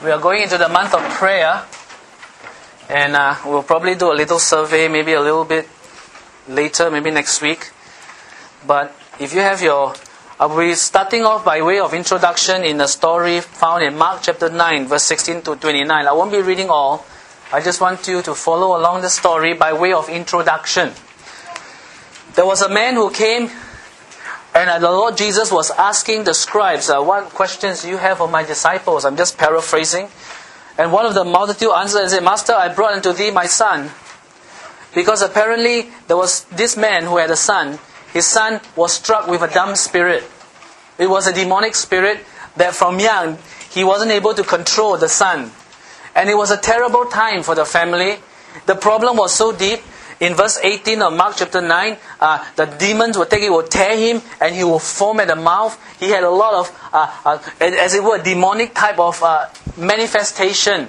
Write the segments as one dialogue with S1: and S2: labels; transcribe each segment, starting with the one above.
S1: We are going into the month of prayer, and we'll probably do a little survey, maybe a little bit later, maybe next week. But if you have I'll be starting off by way of introduction in a story found in Mark chapter 9, verse 16 to 29. I won't be reading all. I just want you to follow along the story by way of introduction. There was a man who came, and the Lord Jesus was asking the scribes, what questions do you have of my disciples? I'm just paraphrasing. And one of the multitude answered and said, Master, I brought unto thee my son. Because apparently there was this man who had a son. His son was struck with a dumb spirit. It was a demonic spirit that from young he wasn't able to control the son. And it was a terrible time for the family. The problem was so deep. In verse 18 of Mark chapter 9, the demons will tear him, and he will foam at the mouth. He had a lot of, as it were, demonic type of manifestation.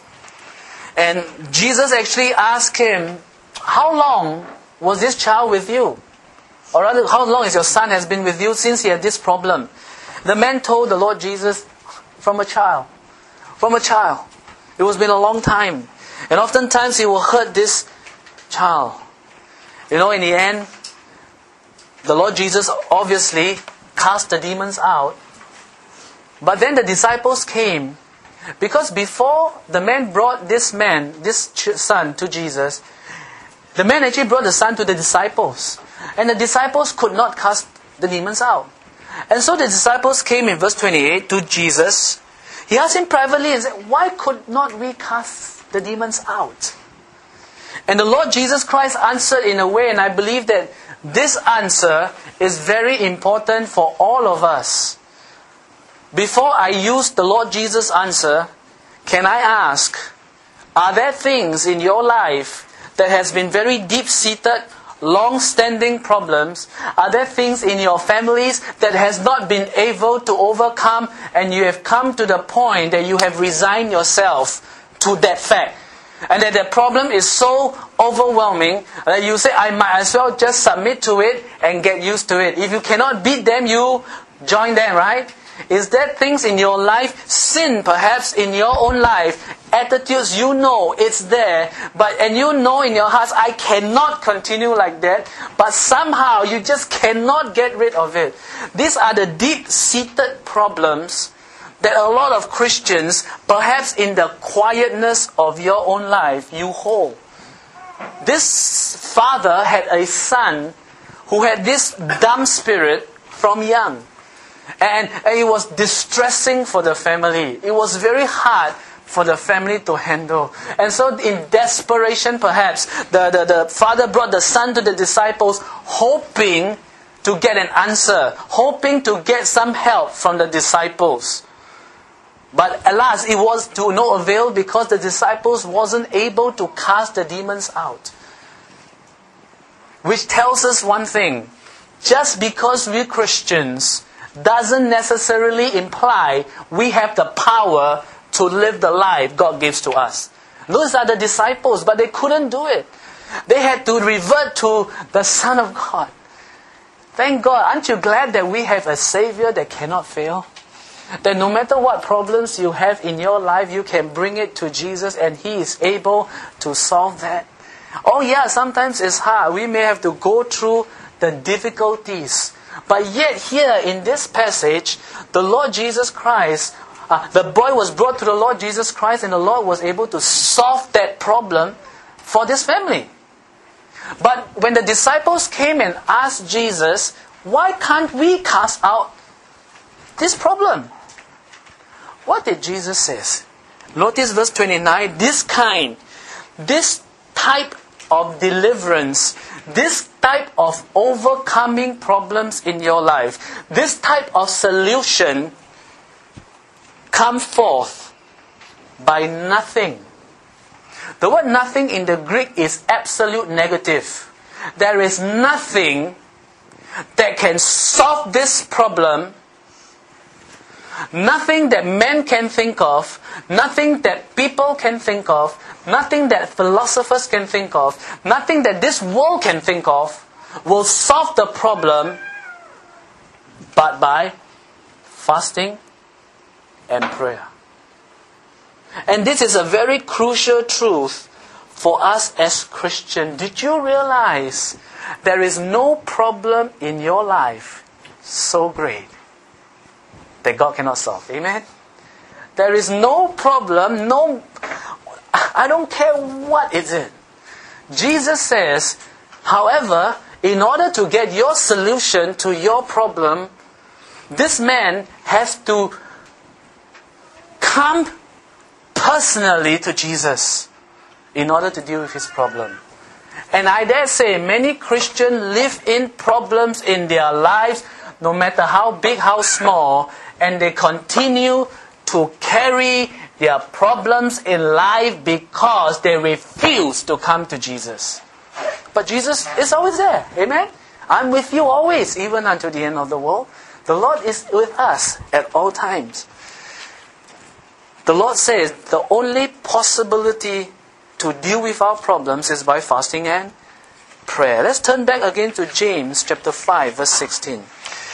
S1: And Jesus actually asked him, how long was this child with you? Or rather, how long is your son has been with you since he had this problem? The man told the Lord Jesus, from a child. From a child. It was been a long time. And oftentimes he will hurt this child. In the end, the Lord Jesus obviously cast the demons out. But then the disciples came, because before the man brought this son to Jesus, the man actually brought the son to the disciples. And the disciples could not cast the demons out. And so the disciples came in verse 28 to Jesus. He asked him privately and said, why could not we cast the demons out? And the Lord Jesus Christ answered in a way, and I believe that this answer is very important for all of us. Before I use the Lord Jesus' answer, can I ask, are there things in your life that has been very deep-seated, long-standing problems? Are there things in your families that has not been able to overcome, and you have come to the point that you have resigned yourself to that fact? And that the problem is so overwhelming that you say, I might as well just submit to it and get used to it. If you cannot beat them, you join them, right? Is there things in your life, sin perhaps in your own life, attitudes you know it's there, and you know in your hearts, I cannot continue like that, but somehow you just cannot get rid of it. These are the deep-seated problems that a lot of Christians, perhaps in the quietness of your own life, you hold. This father had a son who had this dumb spirit from young. And it was distressing for the family. It was very hard for the family to handle. And so in desperation perhaps, the father brought the son to the disciples, hoping to get an answer, hoping to get some help from the disciples. But alas, it was to no avail, because the disciples wasn't able to cast the demons out. Which tells us one thing. Just because we're Christians doesn't necessarily imply we have the power to live the life God gives to us. Those are the disciples, but they couldn't do it. They had to revert to the Son of God. Thank God. Aren't you glad that we have a Savior that cannot fail? That no matter what problems you have in your life, you can bring it to Jesus and He is able to solve that. Oh yeah, sometimes it's hard. We may have to go through the difficulties. But yet here in this passage, the Lord Jesus Christ, the boy was brought to the Lord Jesus Christ, and the Lord was able to solve that problem for this family. But when the disciples came and asked Jesus, why can't we cast out this problem? What did Jesus say? Notice verse 29, this type of deliverance, this type of overcoming problems in your life, this type of solution come forth by nothing. The word nothing in the Greek is absolute negative. There is nothing that can solve this problem. Nothing that men can think of, nothing that people can think of, nothing that philosophers can think of, nothing that this world can think of will solve the problem but by fasting and prayer. And this is a very crucial truth for us as Christians. Did you realize there is no problem in your life so great that God cannot solve? Amen? There is no problem, I don't care what it is. Jesus says, however, in order to get your solution to your problem, this man has to come personally to Jesus in order to deal with his problem. And I dare say many Christians live in problems in their lives, no matter how big, how small, and they continue to carry their problems in life because they refuse to come to Jesus. But Jesus is always there. Amen? I'm with you always, even until the end of the world. The Lord is with us at all times. The Lord says the only possibility to deal with our problems is by fasting and prayer. Let's turn back again to James chapter 5, verse 16.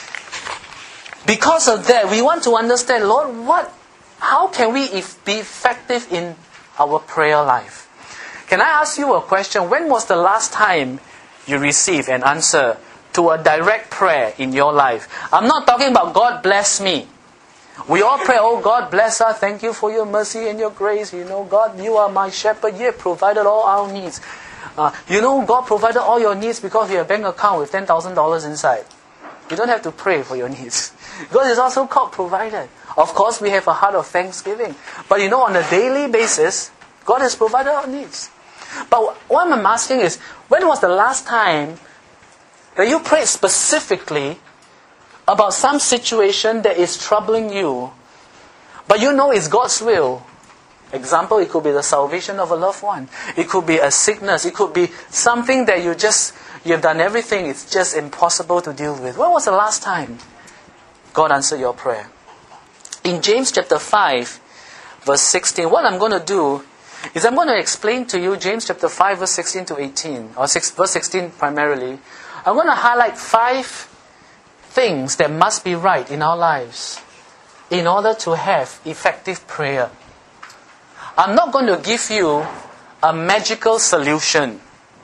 S1: Because of that, we want to understand, Lord, how can we be effective in our prayer life? Can I ask you a question? When was the last time you received an answer to a direct prayer in your life? I'm not talking about God bless me. We all pray, oh God bless us, thank you for your mercy and your grace. God, you are my shepherd, you have provided all our needs. God provided all your needs because you have a bank account with $10,000 inside. You don't have to pray for your needs. God is also called provider. Of course, we have a heart of thanksgiving. But on a daily basis, God has provided our needs. But what I'm asking is, when was the last time that you prayed specifically about some situation that is troubling you, but it's God's will? Example, it could be the salvation of a loved one. It could be a sickness. It could be something that you've done everything, it's just impossible to deal with. When was the last time God answered your prayer? In James chapter 5, verse 16, what I'm going to do is I'm going to explain to you James chapter 5, verse 16 to 18, or verse 16 primarily. I'm going to highlight 5 things that must be right in our lives in order to have effective prayer. I'm not going to give you a magical solution.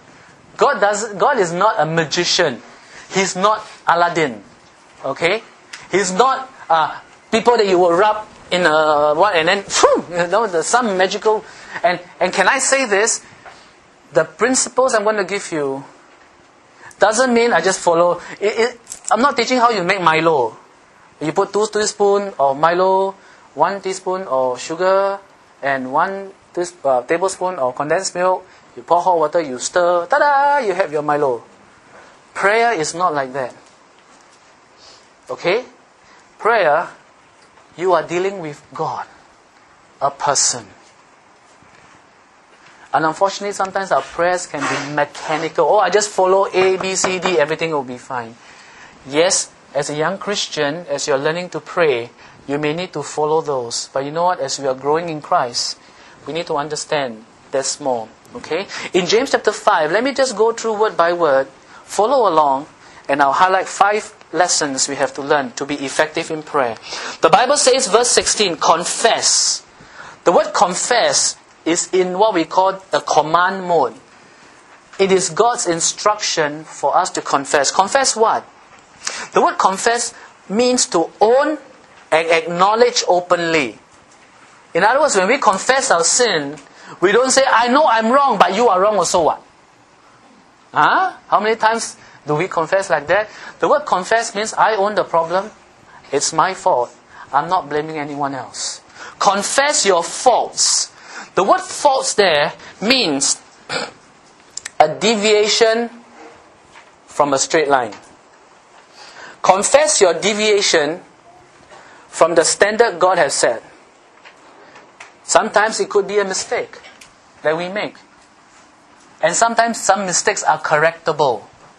S1: God is not a magician. He's not Aladdin. Okay? He's not people that you will rub in and then there's some magical. And can I say this? The principles I'm going to give you doesn't mean I just follow. I'm not teaching how you make Milo. You put 2 teaspoons of Milo, 1 teaspoon of sugar, and 1 tablespoon of condensed milk. You pour hot water, you stir, ta-da! You have your Milo. Prayer is not like that. Okay? Prayer, you are dealing with God, a person. And unfortunately, sometimes our prayers can be mechanical. Oh, I just follow A, B, C, D, everything will be fine. Yes, as a young Christian, as you're learning to pray, you may need to follow those. But you know what? As we are growing in Christ, we need to understand there's more. Okay? In James chapter 5, let me just go through word by word, follow along, and I'll highlight 5 lessons we have to learn to be effective in prayer. The Bible says, verse 16, confess. The word confess is in what we call a command mode. It is God's instruction for us to confess. Confess what? The word confess means to own and acknowledge openly. In other words, when we confess our sin, we don't say, I know I'm wrong, but you are wrong also what? How many times do we confess like that? The word confess means I own the problem. It's my fault. I'm not blaming anyone else. Confess your faults. The word faults there means a deviation from a straight line. Confess your deviation from the standard God has set. Sometimes it could be a mistake that we make. And sometimes some mistakes are correctable.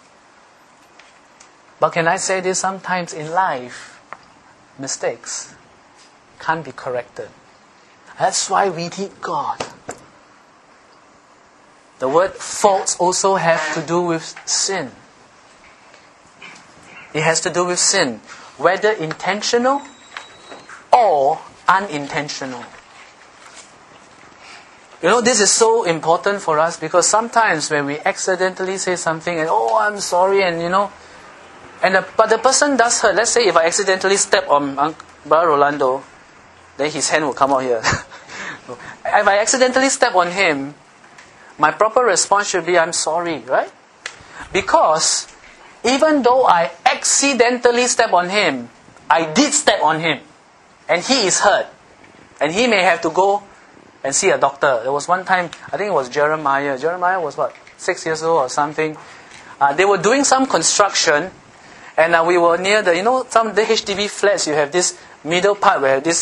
S1: But can I say this? Sometimes in life, mistakes can't be corrected. That's why we need God. The word faults also have to do with sin. It has to do with sin, whether intentional or unintentional. This is so important for us because sometimes when we accidentally say something and, oh, I'm sorry, and but the person does hurt. Let's say if I accidentally step on Brother Rolando, then his hand will come out here. If I accidentally step on him, my proper response should be, I'm sorry, right? Because even though I accidentally step on him, I did step on him. And he is hurt. And he may have to go and see a doctor. There was one time, I think it was Jeremiah. Jeremiah was 6 years old or something. They were doing some construction. And we were near some of the HDB flats, you have this middle part where this,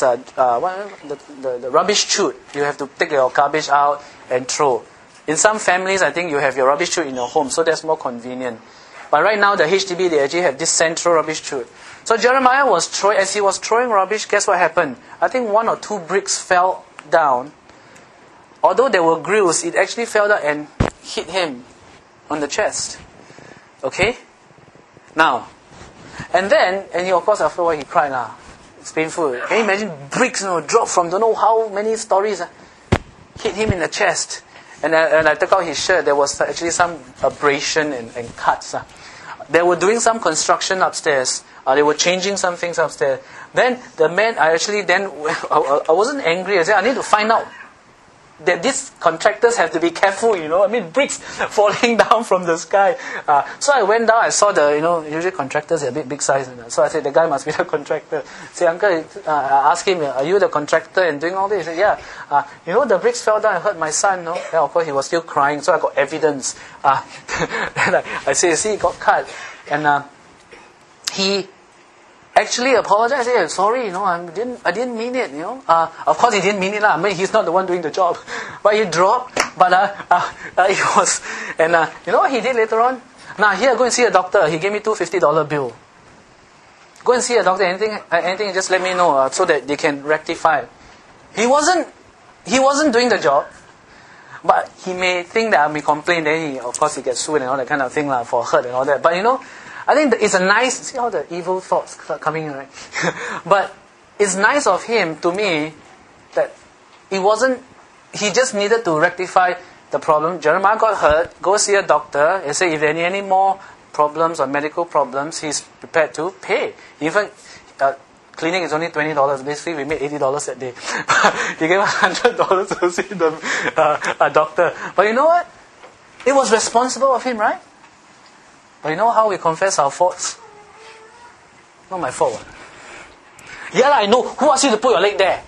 S1: the rubbish chute. You have to take your garbage out and throw. In some families, I think you have your rubbish chute in your home, so that's more convenient. But right now, the HDB, they actually have this central rubbish chute. So Jeremiah as he was throwing rubbish, guess what happened? I think 1 or 2 bricks fell down. Although there were grills, it actually fell down and hit him on the chest. Okay? Now, and of course, after a while, he cried. It's painful. Can you imagine bricks drop from don't know how many stories, hit him in the chest. And I took out his shirt. There was actually some abrasion and cuts. They were doing some construction upstairs. They were changing some things upstairs. Then the man, I wasn't angry. I said, I need to find out that these contractors have to be careful, bricks falling down from the sky. So I went down, I saw usually contractors are a bit size. So I said, the guy must be the contractor. Say, uncle, I asked him, are you the contractor and doing all this? He said, yeah. The bricks fell down and hurt my son, no? Yeah, of course, he was still crying, so I got evidence. Then I said, see, he got cut. And he actually apologized. I said, sorry, I didn't mean it, Of course he didn't mean it, he's not the one doing the job. But he dropped, but he was, and you know what he did later on? Now, here, go and see a doctor. He gave me $250 bill. Go and see a doctor, anything, just let me know, so that they can rectify. He wasn't doing the job, but he may think that I may complain, then of course he gets sued and all that kind of thing, for hurt and all that. But I think it's a nice, see all the evil thoughts coming in, right? But it's nice of him, to me, that he just needed to rectify the problem. Jeremiah got hurt, go see a doctor, and say if there are any more problems or medical problems, he's prepared to pay. Even cleaning is only $20. Basically, we made $80 that day. He gave $100 to see a doctor. But you know what? It was responsible of him, right? But you know how we confess our faults? Not my fault. Yeah, I know. Who asked you to put your leg there?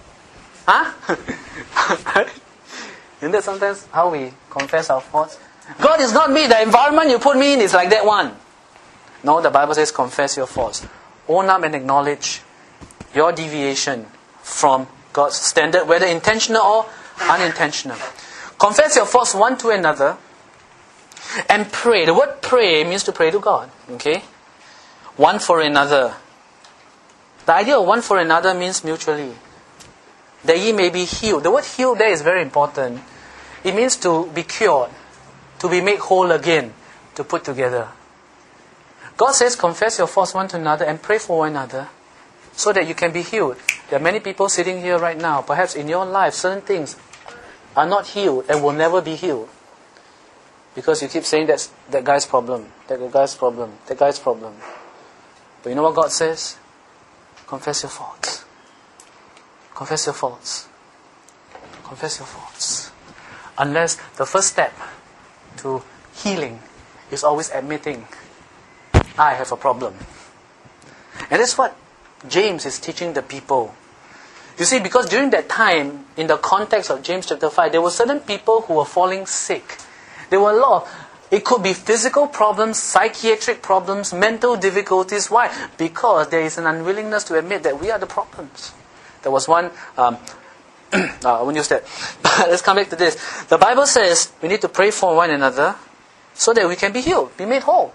S1: Huh? Isn't that sometimes how we confess our faults? God is not me. The environment you put me in is like that one. No, the Bible says confess your faults. Own up and acknowledge your deviation from God's standard, whether intentional or unintentional. Confess your faults one to another. And pray. The word pray means to pray to God. Okay? One for another. The idea of one for another means mutually. That ye may be healed. The word healed there is very important. It means to be cured. To be made whole again. To put together. God says confess your faults one to another and pray for one another. So that you can be healed. There are many people sitting here right now. Perhaps in your life certain things are not healed and will never be healed. Because you keep saying that's that guy's problem, that guy's problem, that guy's problem. But you know what God says? Confess your faults. Confess your faults. Confess your faults. Unless the first step to healing is always admitting, I have a problem. And that's what James is teaching the people. You see, because during that time, in the context of James chapter 5, there were certain people who were falling sick. There were a lot. It could be physical problems, psychiatric problems, mental difficulties. Why? Because there is an unwillingness to admit that we are the problems. There was one, I won't use that. Let's come back to this. The Bible says we need to pray for one another so that we can be healed, be made whole.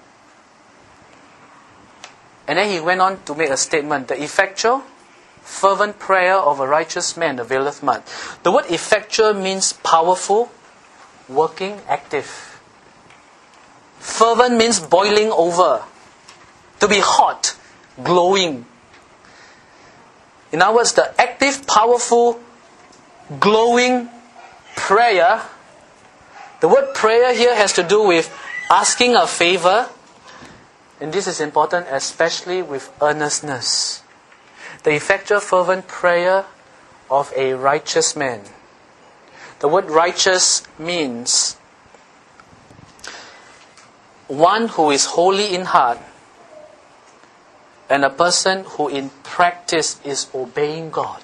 S1: And then he went on to make a statement. The effectual, fervent prayer of a righteous man availeth much. The word effectual means powerful, working, active. Fervent means boiling over. To be hot, glowing. In other words, the active, powerful, glowing prayer, the word prayer here has to do with asking a favor. And this is important, especially with earnestness. The effectual fervent prayer of a righteous man. The word righteous means one who is holy in heart and a person who in practice is obeying God.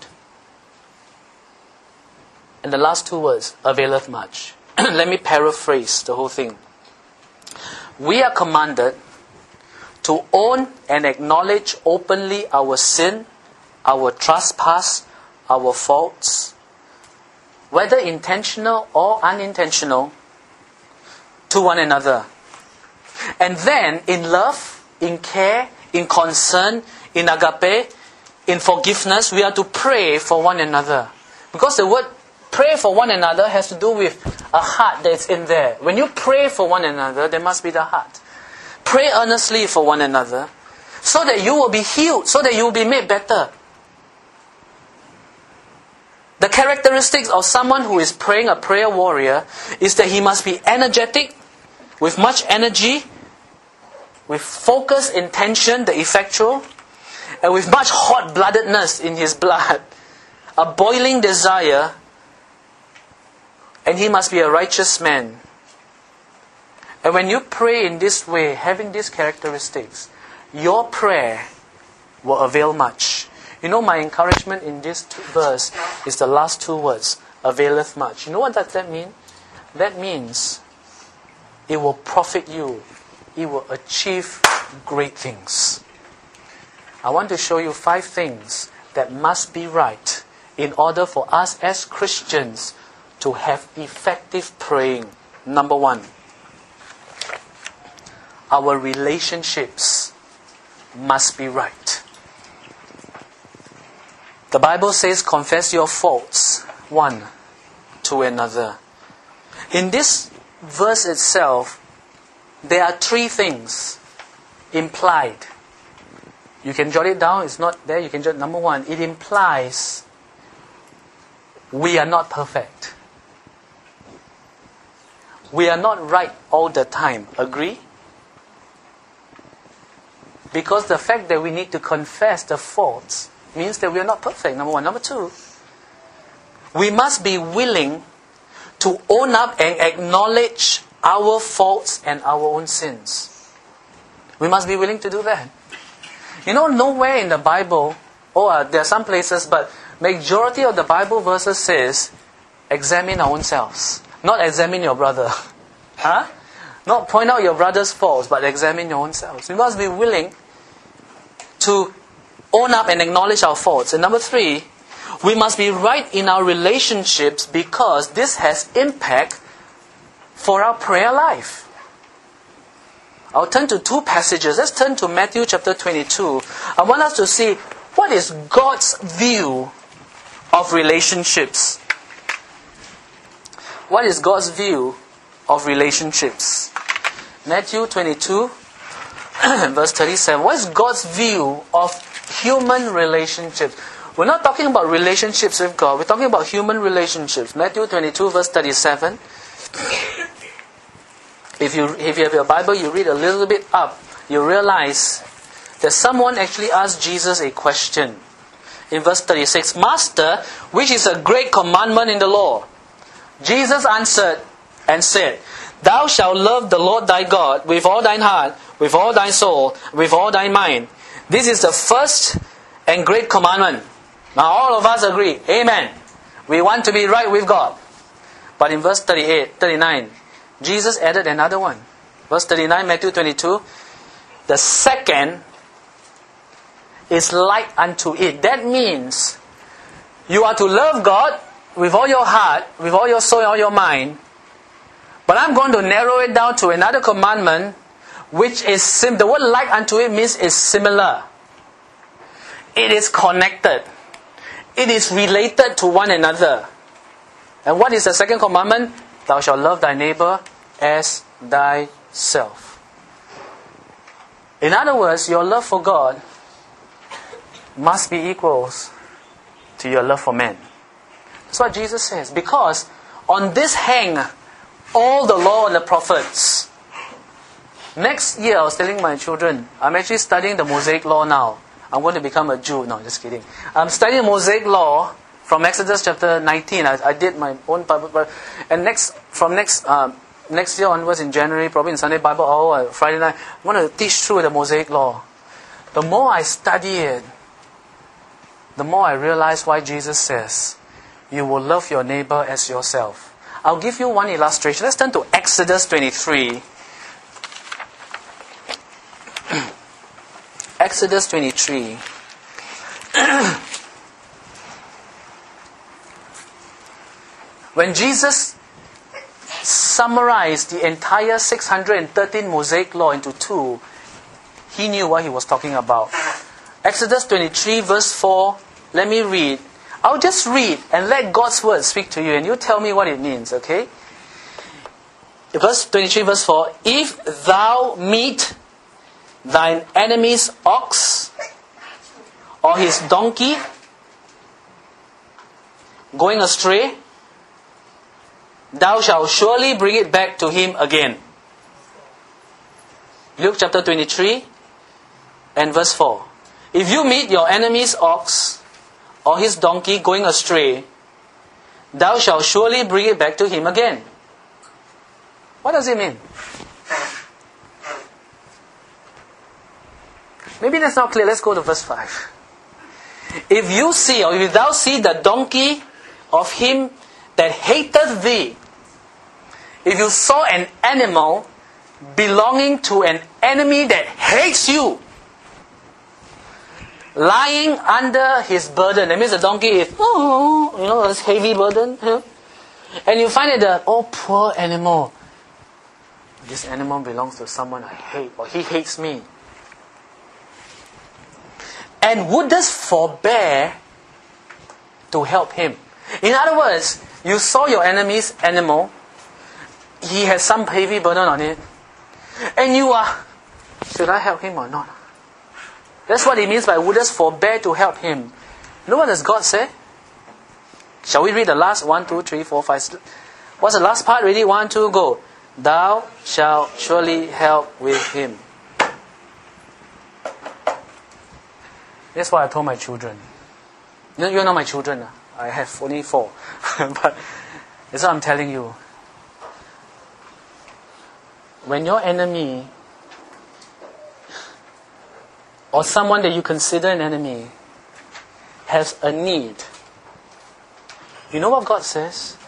S1: And the last two words, availeth much. Let me paraphrase the whole thing. We are commanded to own and acknowledge openly our sin, our trespass, our faults, whether intentional or unintentional, to one another. And then, in love, in care, in concern, in agape, in forgiveness, we are to pray for one another. Because the word pray for one another has to do with a heart that's in there. When you pray for one another, there must be the heart. Pray earnestly for one another, so that you will be healed, so that you will be made better. The characteristics of someone who is praying, a prayer warrior, is that he must be energetic, with much energy, with focus, intention, the effectual, and with much hot-bloodedness in his blood, a boiling desire, and he must be a righteous man. And when you pray in this way, having these characteristics, your prayer will avail much. You know, my encouragement in this verse is the last two words, availeth much. You know what does that mean? That means it will profit you. It will achieve great things. I want to show you 5 things that must be right in order for us as Christians to have effective praying. Number 1, our relationships must be right. The Bible says, confess your faults one to another. In this verse itself, there are 3 things implied. You can jot it down. It's not there. You can jot. Number 1, it implies we are not perfect. We are not right all the time. Agree? Because the fact that we need to confess the faults means that we are not perfect, number 1. Number 2, we must be willing to own up and acknowledge our faults and our own sins. We must be willing to do that. You know, nowhere in the Bible, there are some places, but majority of the Bible verses says, examine our own selves. Not examine your brother. Not point out your brother's faults, but examine your own selves. We must be willing to own up and acknowledge our faults. And number 3, we must be right in our relationships because this has impact for our prayer life. I'll turn to 2 passages. Let's turn to Matthew chapter 22. I want us to see what is God's view of relationships. What is God's view of relationships? Matthew 22, verse 37. What is God's view of human relationships? We're not talking about relationships with God. We're talking about human relationships. Matthew 22, verse 37. If you have your Bible, you read a little bit up, you realize that someone actually asked Jesus a question. In verse 36, Master, which is a great commandment in the law? Jesus answered and said, Thou shalt love the Lord thy God with all thine heart, with all thy soul, with all thy mind. This is the first and great commandment. Now all of us agree. Amen. We want to be right with God. But in verse 39, Jesus added another one. Verse 39, Matthew 22. The second is like unto it. That means you are to love God with all your heart, with all your soul, all your mind. But I'm going to narrow it down to another commandment, which is the word like unto it means is similar. It is connected. It is related to one another. And what is the second commandment? Thou shalt love thy neighbor as thyself. In other words, your love for God must be equals to your love for men. That's what Jesus says. Because On this hang all the law and the prophets. Next year, I was telling my children, I'm actually studying the Mosaic Law now. I'm going to become a Jew. No, just kidding. I'm studying the Mosaic Law from Exodus chapter 19. I did my own Bible. And next year onwards in January, probably in Sunday Bible hour, Friday night, I'm going to teach through the Mosaic Law. The more I study it, the more I realize why Jesus says, you will love your neighbor as yourself. I'll give you one illustration. Let's turn to Exodus 23. Exodus 23. When Jesus summarized the entire 613 Mosaic Law into two, he knew what he was talking about. Exodus 23 verse 4, let me read. I'll just read and let God's word speak to you and you tell me what it means, okay? Verse 23 verse 4, if thou meet thine enemy's ox or his donkey going astray, thou shalt surely bring it back to him again. Luke chapter 23 and verse 4. If you meet your enemy's ox or his donkey going astray, thou shalt surely bring it back to him again. What does it mean? Maybe that's not clear. Let's go to verse 5. If you see, or if thou see the donkey of him that hateth thee, if you saw an animal belonging to an enemy that hates you, lying under his burden. That means the donkey is, this heavy burden. And you find that poor animal. This animal belongs to someone I hate, or he hates me. And wouldest forbear to help him. In other words, you saw your enemy's animal, he has some heavy burden on it, and you are, should I help him or not? That's what it means by wouldest forbear to help him. You know what does God say? Shall we read the last 1, 2, 3, 4, 5? What's the last part? Ready? 1, 2, go. Thou shalt surely help with him. That's what I told my children. You're not my children. I have only 4. But that's what I'm telling you. When your enemy or someone that you consider an enemy has a need, you know what God says?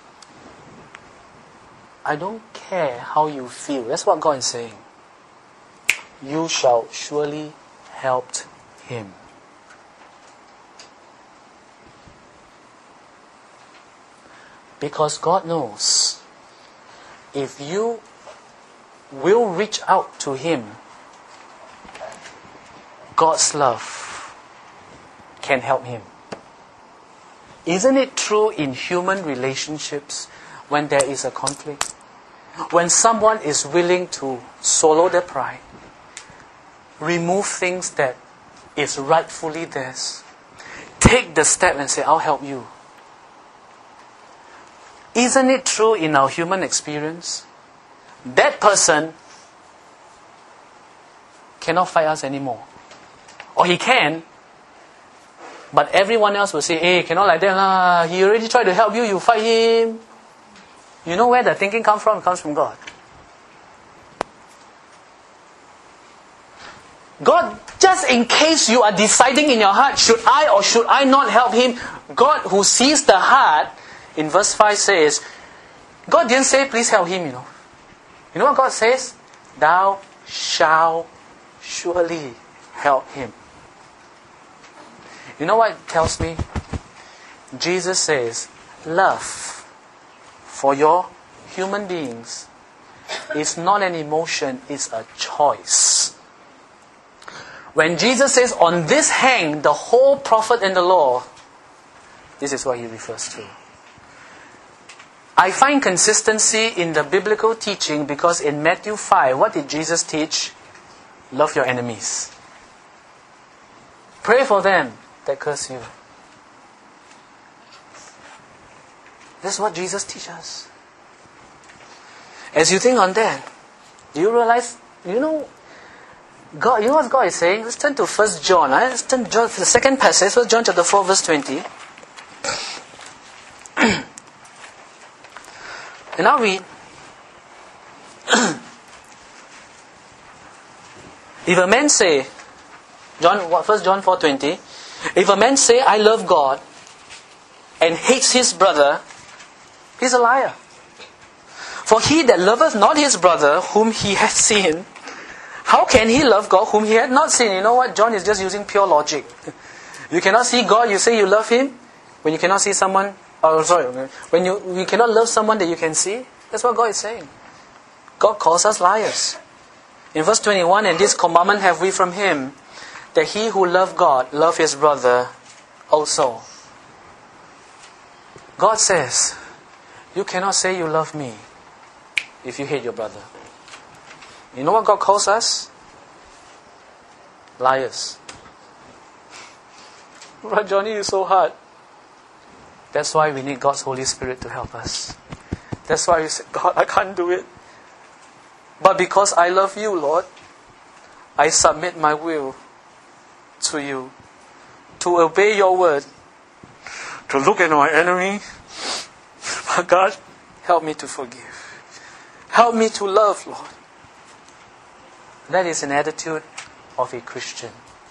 S1: I don't care how you feel. That's what God is saying. You shall surely help him. Because God knows if you will reach out to him, God's love can help him. Isn't it true in human relationships when there is a conflict? When someone is willing to swallow their pride, remove things that is rightfully theirs, take the step and say, I'll help you. Isn't it true in our human experience? That person cannot fight us anymore. Or he can, but everyone else will say, hey, cannot like that lah. He already tried to help you, you fight him. You know where the thinking comes from? It comes from God. God, just in case you are deciding in your heart, should I or should I not help him? God who sees the heart, in verse 5 says, God didn't say, please help him, You know what God says? Thou shalt surely help him. You know what it tells me? Jesus says, love for your human beings is not an emotion, it's a choice. When Jesus says, on this hang the whole prophet and the law, this is what he refers to. I find consistency in the biblical teaching because in Matthew 5, what did Jesus teach? Love your enemies. Pray for them that curse you. That's what Jesus teaches us. As you think on that, do you realize, God, you know what God is saying? Let's turn to 1 John. Let's turn to John, the second passage, 1 John chapter 4, verse 20. And I'll read. If a man say, 1 John 4:20, if a man say, I love God, and hates his brother, he's a liar. For he that loveth not his brother, whom he hath seen, how can he love God whom he hath not seen? You know what? John is just using pure logic. You cannot see God, you say you love Him. When you cannot see someone, when you cannot love someone that you can see. That's what God is saying. God calls us liars. In verse 21, and this commandment have we from Him, that he who love God, love his brother also. God says, you cannot say you love me if you hate your brother. You know what God calls us? Liars. Brother Johnny is so hard. That's why we need God's Holy Spirit to help us. That's why we say, God, I can't do it. But because I love you, Lord, I submit my will to you, to obey your word, to look at my enemy. But God, help me to forgive. Help me to love, Lord. That is an attitude of a Christian.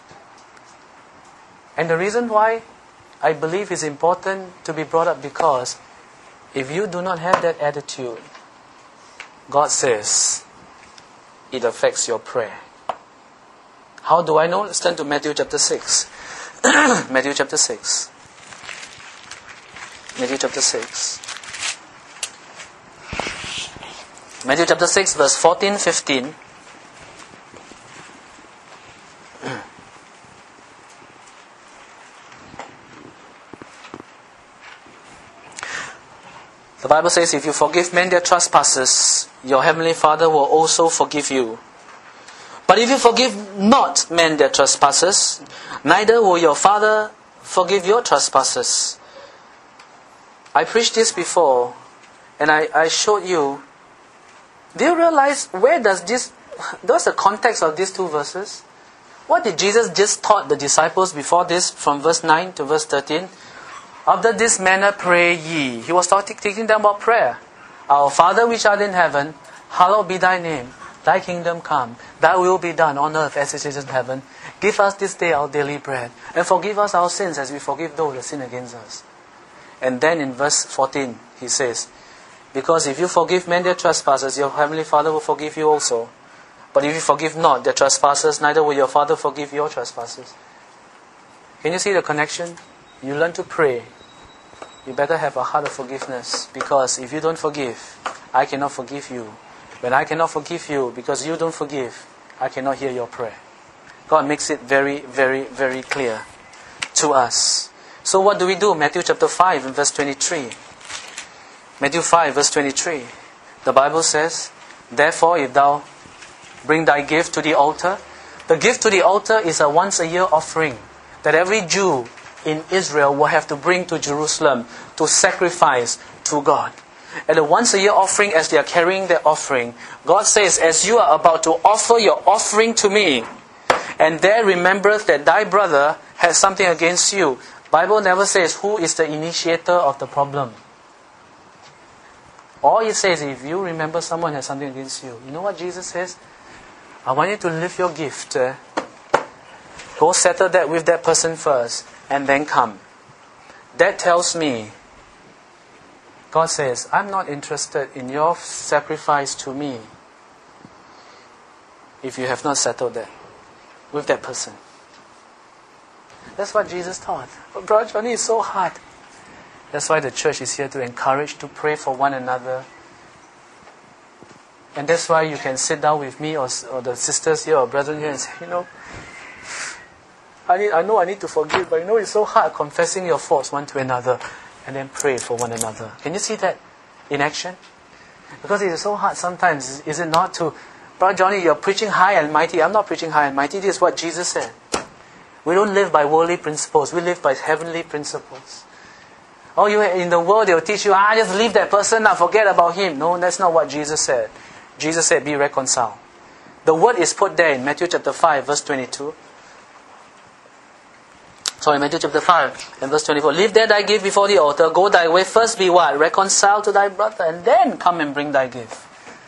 S1: And the reason why I believe it's important to be brought up, because if you do not have that attitude, God says it affects your prayer. How do I know? Let's turn to Matthew chapter 6. Matthew chapter 6. Matthew chapter 6. Matthew chapter 6, verse 14, 15. The Bible says, if you forgive men their trespasses, your heavenly Father will also forgive you. But if you forgive not men their trespasses, neither will your Father forgive your trespasses. I preached this before, and I showed you. Do you realize what's the context of these two verses? What did Jesus just taught the disciples before this, from verse 9 to verse 13? After this manner pray ye. He was teaching them about prayer. Our Father which art in heaven, hallowed be thy name. Thy kingdom come. Thy will be done on earth as it is in heaven. Give us this day our daily bread. And forgive us our sins as we forgive those that sin against us. And then in verse 14 he says, because if you forgive men their trespasses, your heavenly Father will forgive you also. But if you forgive not their trespasses, neither will your Father forgive your trespasses. Can you see the connection? You learn to pray. You better have a heart of forgiveness, because if you don't forgive, I cannot forgive you. When I cannot forgive you because you don't forgive, I cannot hear your prayer. God makes it very, very, very clear to us. So what do we do? Matthew chapter 5 and verse 23. Matthew 5 verse 23. The Bible says, therefore if thou bring thy gift to the altar, the gift to the altar is a once a year offering that every Jew in Israel will have to bring to Jerusalem to sacrifice to God. At the once a year offering, as they are carrying their offering, God says, as you are about to offer your offering to me, and there remembereth that thy brother has something against you. Bible never says who is the initiator of the problem. All it says, if you remember someone has something against you. You know what Jesus says? I want you to lift your gift. Go settle that with that person first, and then come. That tells me, God says, I'm not interested in your sacrifice to me if you have not settled that with that person. That's what Jesus taught. But Brother Johnny, is so hard. That's why the church is here to encourage, to pray for one another. And that's why you can sit down with me or the sisters here or brethren here and say, I know I need to forgive, but it's so hard confessing your faults one to another and then pray for one another. Can you see that in action? Because it is so hard sometimes, is it not, to, Brother Johnny, you're preaching high and mighty. I'm not preaching high and mighty. This is what Jesus said. We don't live by worldly principles. We live by heavenly principles. Oh, you in the world they will teach you, just leave that person, forget about him. No, that's not what Jesus said. Jesus said, be reconciled. The word is put there in Matthew chapter 5, verse 22. Matthew chapter 5 and verse 24. Leave there thy gift before the altar. Go thy way. First be what? Reconciled to thy brother. And then come and bring thy gift.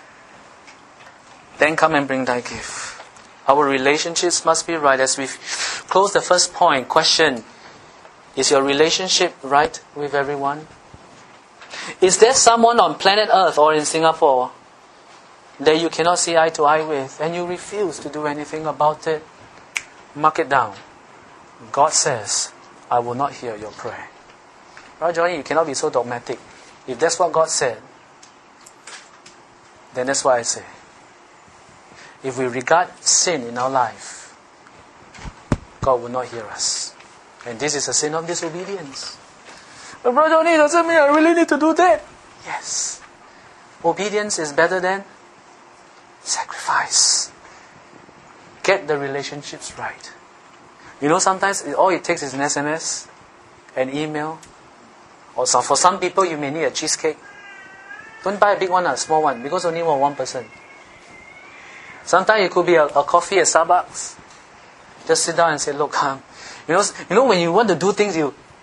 S1: Then come and bring thy gift. Our relationships must be right. As we close the first point, question, is your relationship right with everyone? Is there someone on planet Earth or in Singapore that you cannot see eye to eye with and you refuse to do anything about it? Mark it down. God says, I will not hear your prayer. Right, Johnny, you cannot be so dogmatic. If that's what God said, then that's what I say. If we regard sin in our life, God will not hear us. And this is a sin of disobedience. But Brother Johnny, doesn't mean I really need to do that. Yes. Obedience is better than sacrifice. Get the relationships right. You know, sometimes all it takes is an SMS, an email, or for some people you may need a cheesecake. Don't buy a big one or a small one, because only one person. Sometimes it could be a coffee at Starbucks. Just sit down and say, look, you know when you want to do things,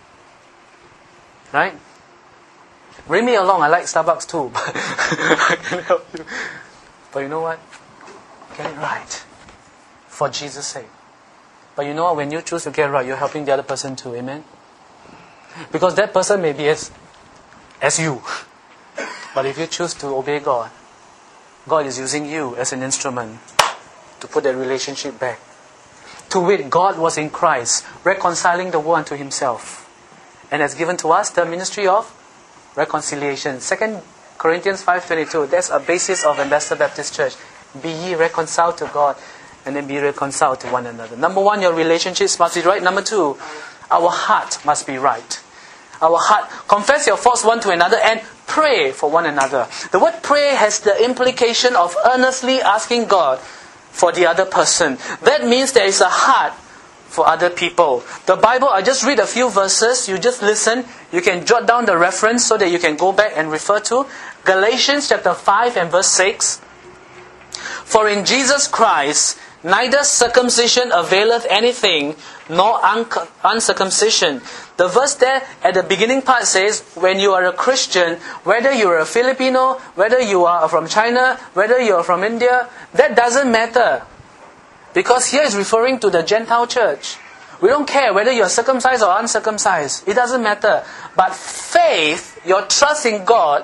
S1: right? Bring me along, I like Starbucks too. I can help you. But you know what? Get it right. For Jesus' sake. But you know what? When you choose to get right, you're helping the other person too. Amen? Because that person may be as you. But if you choose to obey God, God is using you as an instrument to put that relationship back. To wit, God was in Christ, reconciling the world unto Himself. And has given to us the ministry of reconciliation. 2 Corinthians 5:22. That's a basis of Ambassador Baptist Church. Be ye reconciled to God, and then be reconciled to one another. Number one, your relationships must be right. Number two, our heart must be right. Our heart. Confess your faults one to another and pray for one another. The word pray has the implication of earnestly asking God for the other person. That means there is a heart for other people. The Bible, I just read a few verses. You just listen. You can jot down the reference so that you can go back and refer to. Galatians chapter 5 and verse 6. For in Jesus Christ, neither circumcision availeth anything, nor uncircumcision. The verse there at the beginning part says, when you are a Christian, whether you are a Filipino, whether you are from China, whether you are from India, that doesn't matter. Because here is referring to the Gentile church. We don't care whether you are circumcised or uncircumcised. It doesn't matter. But faith, your trust in God,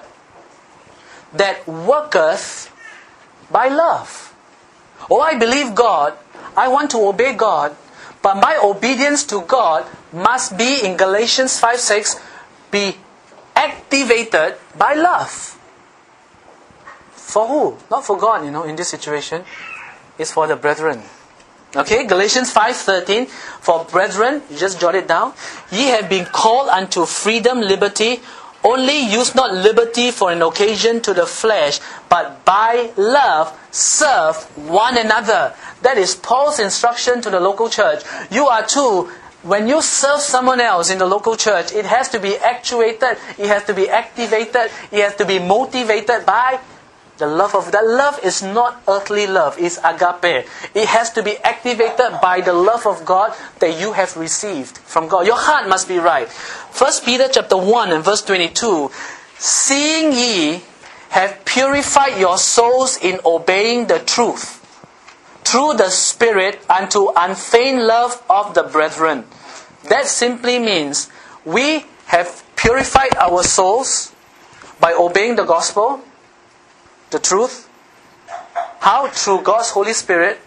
S1: that worketh by love. Oh, I believe God. I want to obey God. But my obedience to God must be, in Galatians 5:6, be activated by love. For who? Not for God, in this situation. It's for the brethren. Okay, Galatians 5:13. For brethren, you just jot it down. Ye have been called unto freedom, liberty. Only use not liberty for an occasion to the flesh, but by love serve one another. That is Paul's instruction to the local church. You are too, when you serve someone else in the local church, it has to be actuated, it has to be activated, it has to be motivated by the love of God. Love is not earthly love, it's agape. It has to be activated by the love of God that you have received from God. Your heart must be right. 1 Peter chapter 1 and verse 22. Seeing ye have purified your souls in obeying the truth, through the Spirit unto unfeigned love of the brethren. That simply means we have purified our souls by obeying the gospel, the truth. How? Through God's Holy Spirit,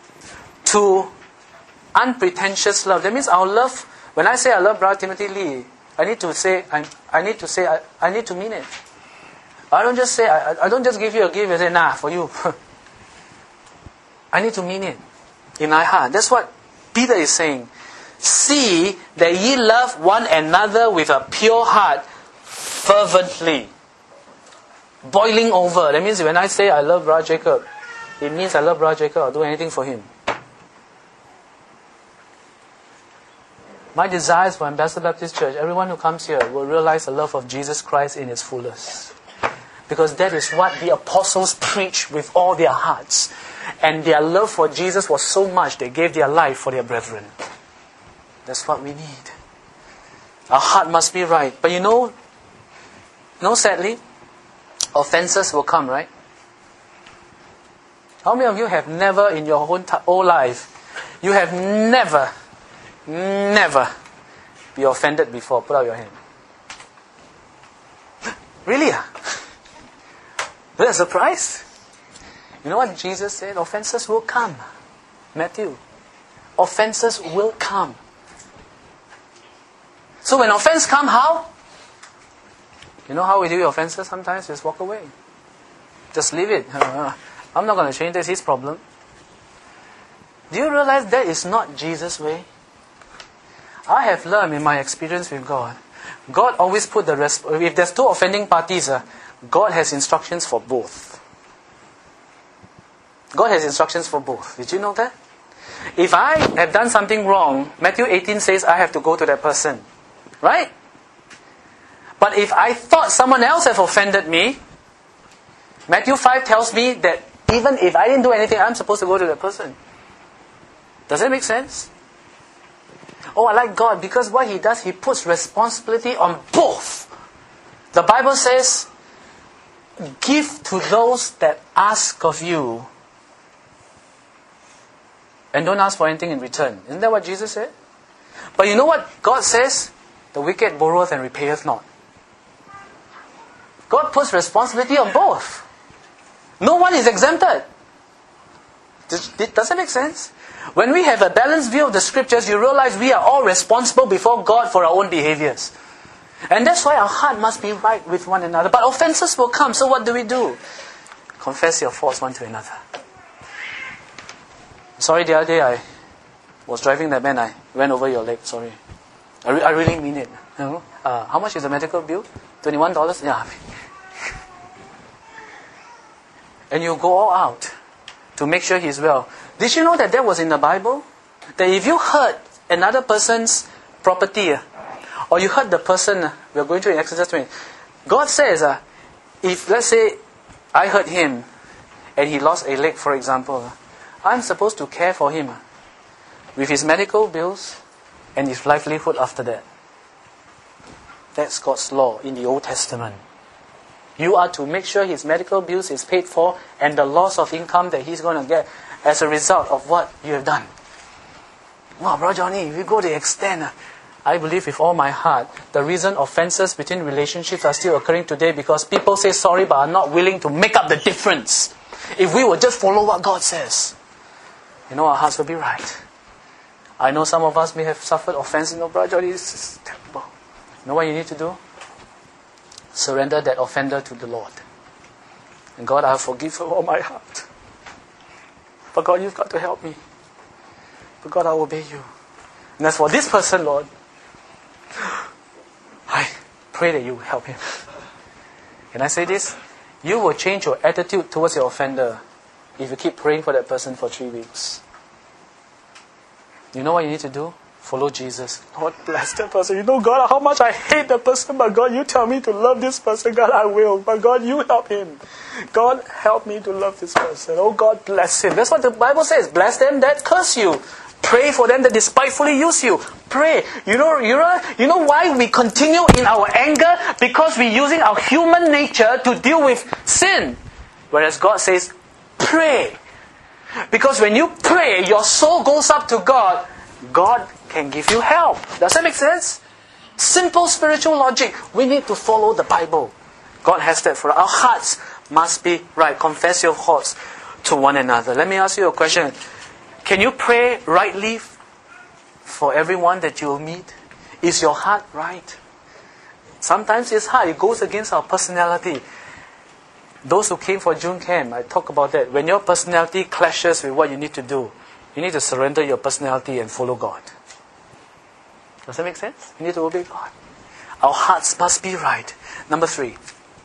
S1: to unpretentious love. That means our love. When I say I love Brother Timothy Lee, I need to mean it. I don't just say, I don't just give you a gift and say, nah, for you. I need to mean it in my heart. That's what Peter is saying. See that ye love one another with a pure heart fervently. Boiling over. That means when I say I love Brother Jacob, it means I love Brother Jacob. I'll do anything for him. My desires for Ambassador Baptist Church, everyone who comes here will realize the love of Jesus Christ in its fullest. Because that is what the apostles preached with all their hearts. And their love for Jesus was so much they gave their life for their brethren. That's what we need. Our heart must be right. But you know, sadly, offenses will come, right? How many of you have never in your whole life, you have never been offended before? Put out your hand. Really? That's a surprise. You know what Jesus said? Offenses will come. Matthew. Offenses will come. So when offense come, how? You know how we deal with offenses sometimes? Just walk away. Just leave it. I'm not going to change. That's his problem. Do you realize that is not Jesus' way? I have learned in my experience with God. God always put if there's two offending parties, God has instructions for both. God has instructions for both. Did you know that? If I have done something wrong, Matthew 18 says I have to go to that person. Right? But if I thought someone else have offended me, Matthew 5 tells me that even if I didn't do anything, I'm supposed to go to that person. Does that make sense? Oh, I like God because what He does, He puts responsibility on both. The Bible says, give to those that ask of you and don't ask for anything in return. Isn't that what Jesus said? But you know what God says? The wicked borroweth and repayeth not. God puts responsibility on both. No one is exempted. Does that make sense? When we have a balanced view of the scriptures, you realize we are all responsible before God for our own behaviors. And that's why our heart must be right with one another. But offenses will come, so what do we do? Confess your faults one to another. Sorry, the other day I was driving that man, I went over your leg, sorry. I really mean it. You know? How much is the medical bill? $21? Yeah. And you go all out to make sure he's well. Did you know that was in the Bible? That if you hurt another person's property, or you hurt the person, we're going to in Exodus 20. God says, if let's say I hurt him, and he lost a leg, for example, I'm supposed to care for him with his medical bills and his livelihood after that. That's God's law in the Old Testament. You are to make sure his medical bills is paid for and the loss of income that he's going to get as a result of what you have done. Wow, Brother Johnny, if you go to the extent, I believe with all my heart, the reason offenses between relationships are still occurring today because people say sorry but are not willing to make up the difference. If we would just follow what God says, our hearts will be right. I know some of us may have suffered offense. Brother Johnny, this is terrible. You know what you need to do? Surrender that offender to the Lord. And God, I forgive with all my heart. But God, you've got to help me. But God, I obey you. And as for this person, Lord, I pray that you help him. Can I say this? You will change your attitude towards your offender if you keep praying for that person for 3 weeks. You know what you need to do? Follow Jesus. Lord, bless that person. You know, God, how much I hate that person, but God, you tell me to love this person. God, I will. But God, you help him. God, help me to love this person. Oh, God, bless him. That's what the Bible says. Bless them that curse you. Pray for them that despitefully use you. Pray. You know why we continue in our anger? Because we're using our human nature to deal with sin. Whereas God says, pray. Because when you pray, your soul goes up to God. God can give you help. Does that make sense? Simple spiritual logic. We need to follow the Bible. God has that for us. Our hearts must be right. Confess your faults to one another. Let me ask you a question. Can you pray rightly for everyone that you will meet? Is your heart right? Sometimes it's hard. It goes against our personality. Those who came for June camp, I talk about that. When your personality clashes with what you need to do, you need to surrender your personality and follow God. Does that make sense? You need to obey God. Our hearts must be right. Number 3.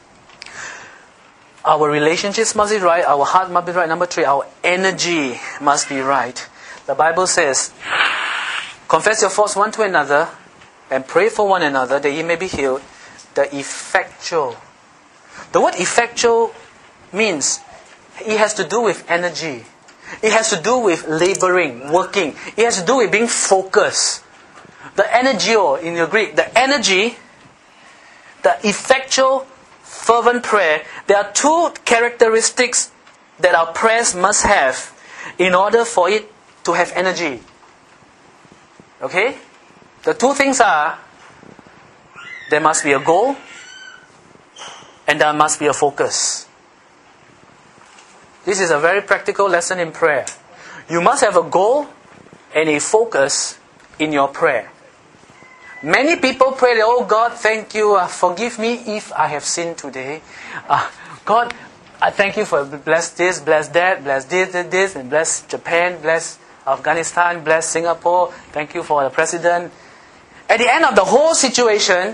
S1: Our relationships must be right. Our heart must be right. Number 3, our energy must be right. The Bible says, Confess your faults one to another and pray for one another that ye may be healed. The effectual. The word effectual means it has to do with energy. It has to do with laboring, working. It has to do with being focused. The energio in your Greek, the energy, the effectual, fervent prayer. There are two characteristics that our prayers must have in order for it to have energy. Okay? The two things are, there must be a goal and there must be a focus. This is a very practical lesson in prayer. You must have a goal and a focus in your prayer. Many people pray that, oh God, thank you, forgive me if I have sinned today. God, I thank you for bless this, bless that, bless this, and bless Japan, bless Afghanistan, bless Singapore. Thank you for the president. At the end of the whole situation,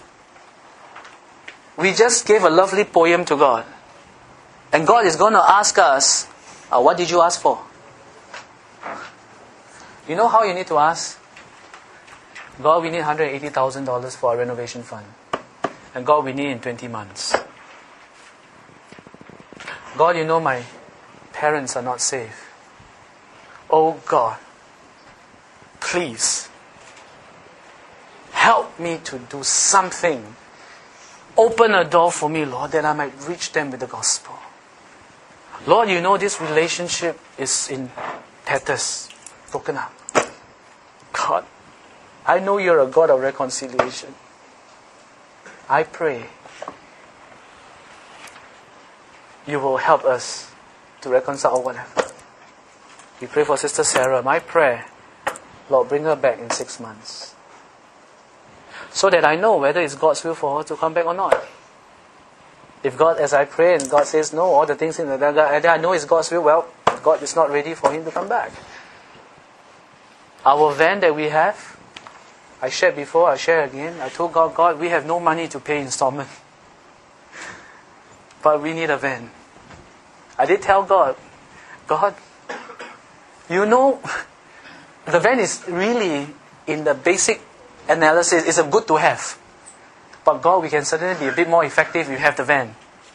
S1: we just gave a lovely poem to God. And God is going to ask us, what did you ask for? You know how you need to ask? God, we need $180,000 for our renovation fund. And God, we need in 20 months. God, you know my parents are not safe. Oh God, please help me to do something. Open a door for me, Lord, that I might reach them with the gospel. Lord, you know this relationship is in tatters, broken up. God, I know you're a God of reconciliation. I pray you will help us to reconcile whatever. We pray for Sister Sarah. My prayer, Lord, bring her back in 6 months. So that I know whether it's God's will for her to come back or not. If God, as I pray, and God says no, all the things in the and I know it's God's will, well, God is not ready for him to come back. Our van that we have, I shared before, I share again. I told God, God, we have no money to pay installment. But we need a van. I did tell God, God, you know, the van is really, in the basic analysis, is a good to have. But God, we can certainly be a bit more effective if you have the van.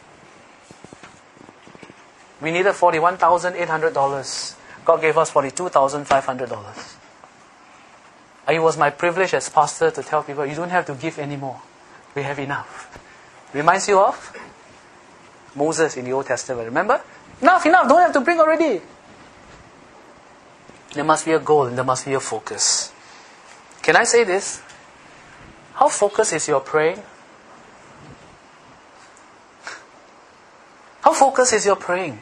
S1: We needed $41,800. God gave us $42,500. It was my privilege as pastor to tell people, you don't have to give anymore. We have enough. Reminds you of Moses in the Old Testament. Remember? Enough, don't have to bring already. There must be a goal and there must be a focus. Can I say this? How focused is your praying? How focused is your praying?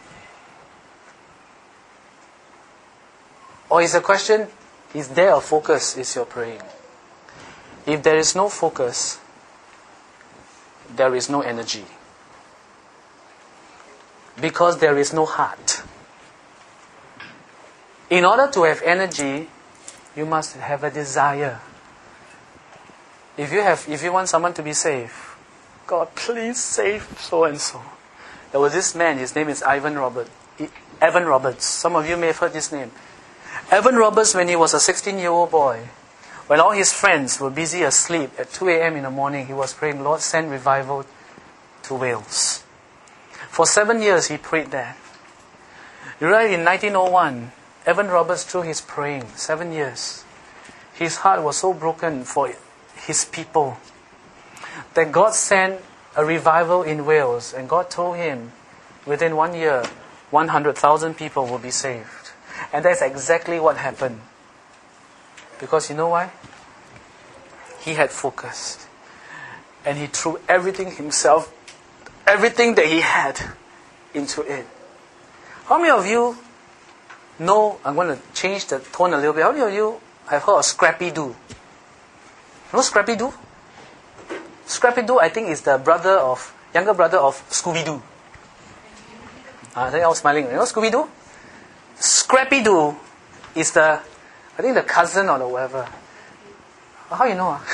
S1: Or is the question, is there a focus is your praying? If there is no focus, there is no energy. Because there is no heart. In order to have energy, you must have a desire. If you want someone to be saved, God, please save so and so. There was this man, his name is Evan Roberts. Some of you may have heard this name. Evan Roberts, when he was a 16-year-old boy, when all his friends were busy asleep at 2 a.m. in the morning, he was praying, Lord, send revival to Wales. For 7 years he prayed that. You know, in 1901, Evan Roberts, through his praying, 7 years, his heart was so broken for his people that God sent a revival in Wales, and God told him within 1 year 100,000 people will be saved. And that's exactly what happened. Because you know why? He had focused. And he threw everything himself, everything that he had, into it. How many of you know, I'm going to change the tone a little bit. How many of you have heard of Scrappy-Doo? You know Scrappy-Doo? Scrappy-Doo, I think, is the younger brother of Scooby-Doo. I think I was smiling. You know Scooby-Doo? Scrappy-Doo is the cousin or the whatever. How you know?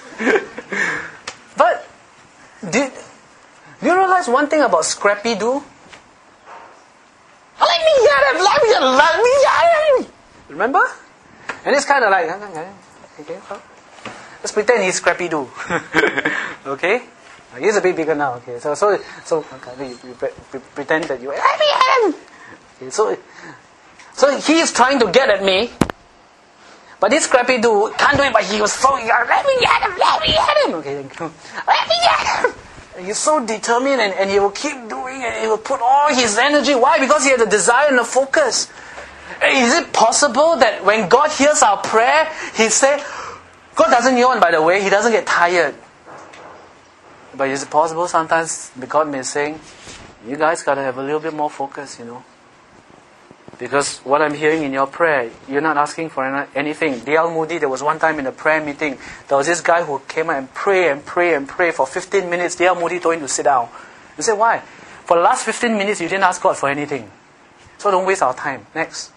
S1: But, do you realize one thing about Scrappy-Doo? Let me get it! Remember? And it's kind of like, okay, let's pretend he's Scrappy-Doo. Okay? He's a bit bigger now. Okay, so okay, you pretend that you, let me at him. Okay, so he is trying to get at me, but this Scrappy-Doo can't do it. But he was so, let me at him. Okay, let me at him. And he's so determined, and he will keep doing it. He will put all his energy. Why? Because he has the desire and the focus. Is it possible that when God hears our prayer, He say, God doesn't yawn, by the way. He doesn't get tired. But is it possible sometimes God may say, you guys got to have a little bit more focus, Because what I'm hearing in your prayer, you're not asking for anything. D.L. Moody, there was one time in a prayer meeting, there was this guy who came out and pray for 15 minutes. D.L. Moody told him to sit down. You say, why? For the last 15 minutes, you didn't ask God for anything. So don't waste our time. Next.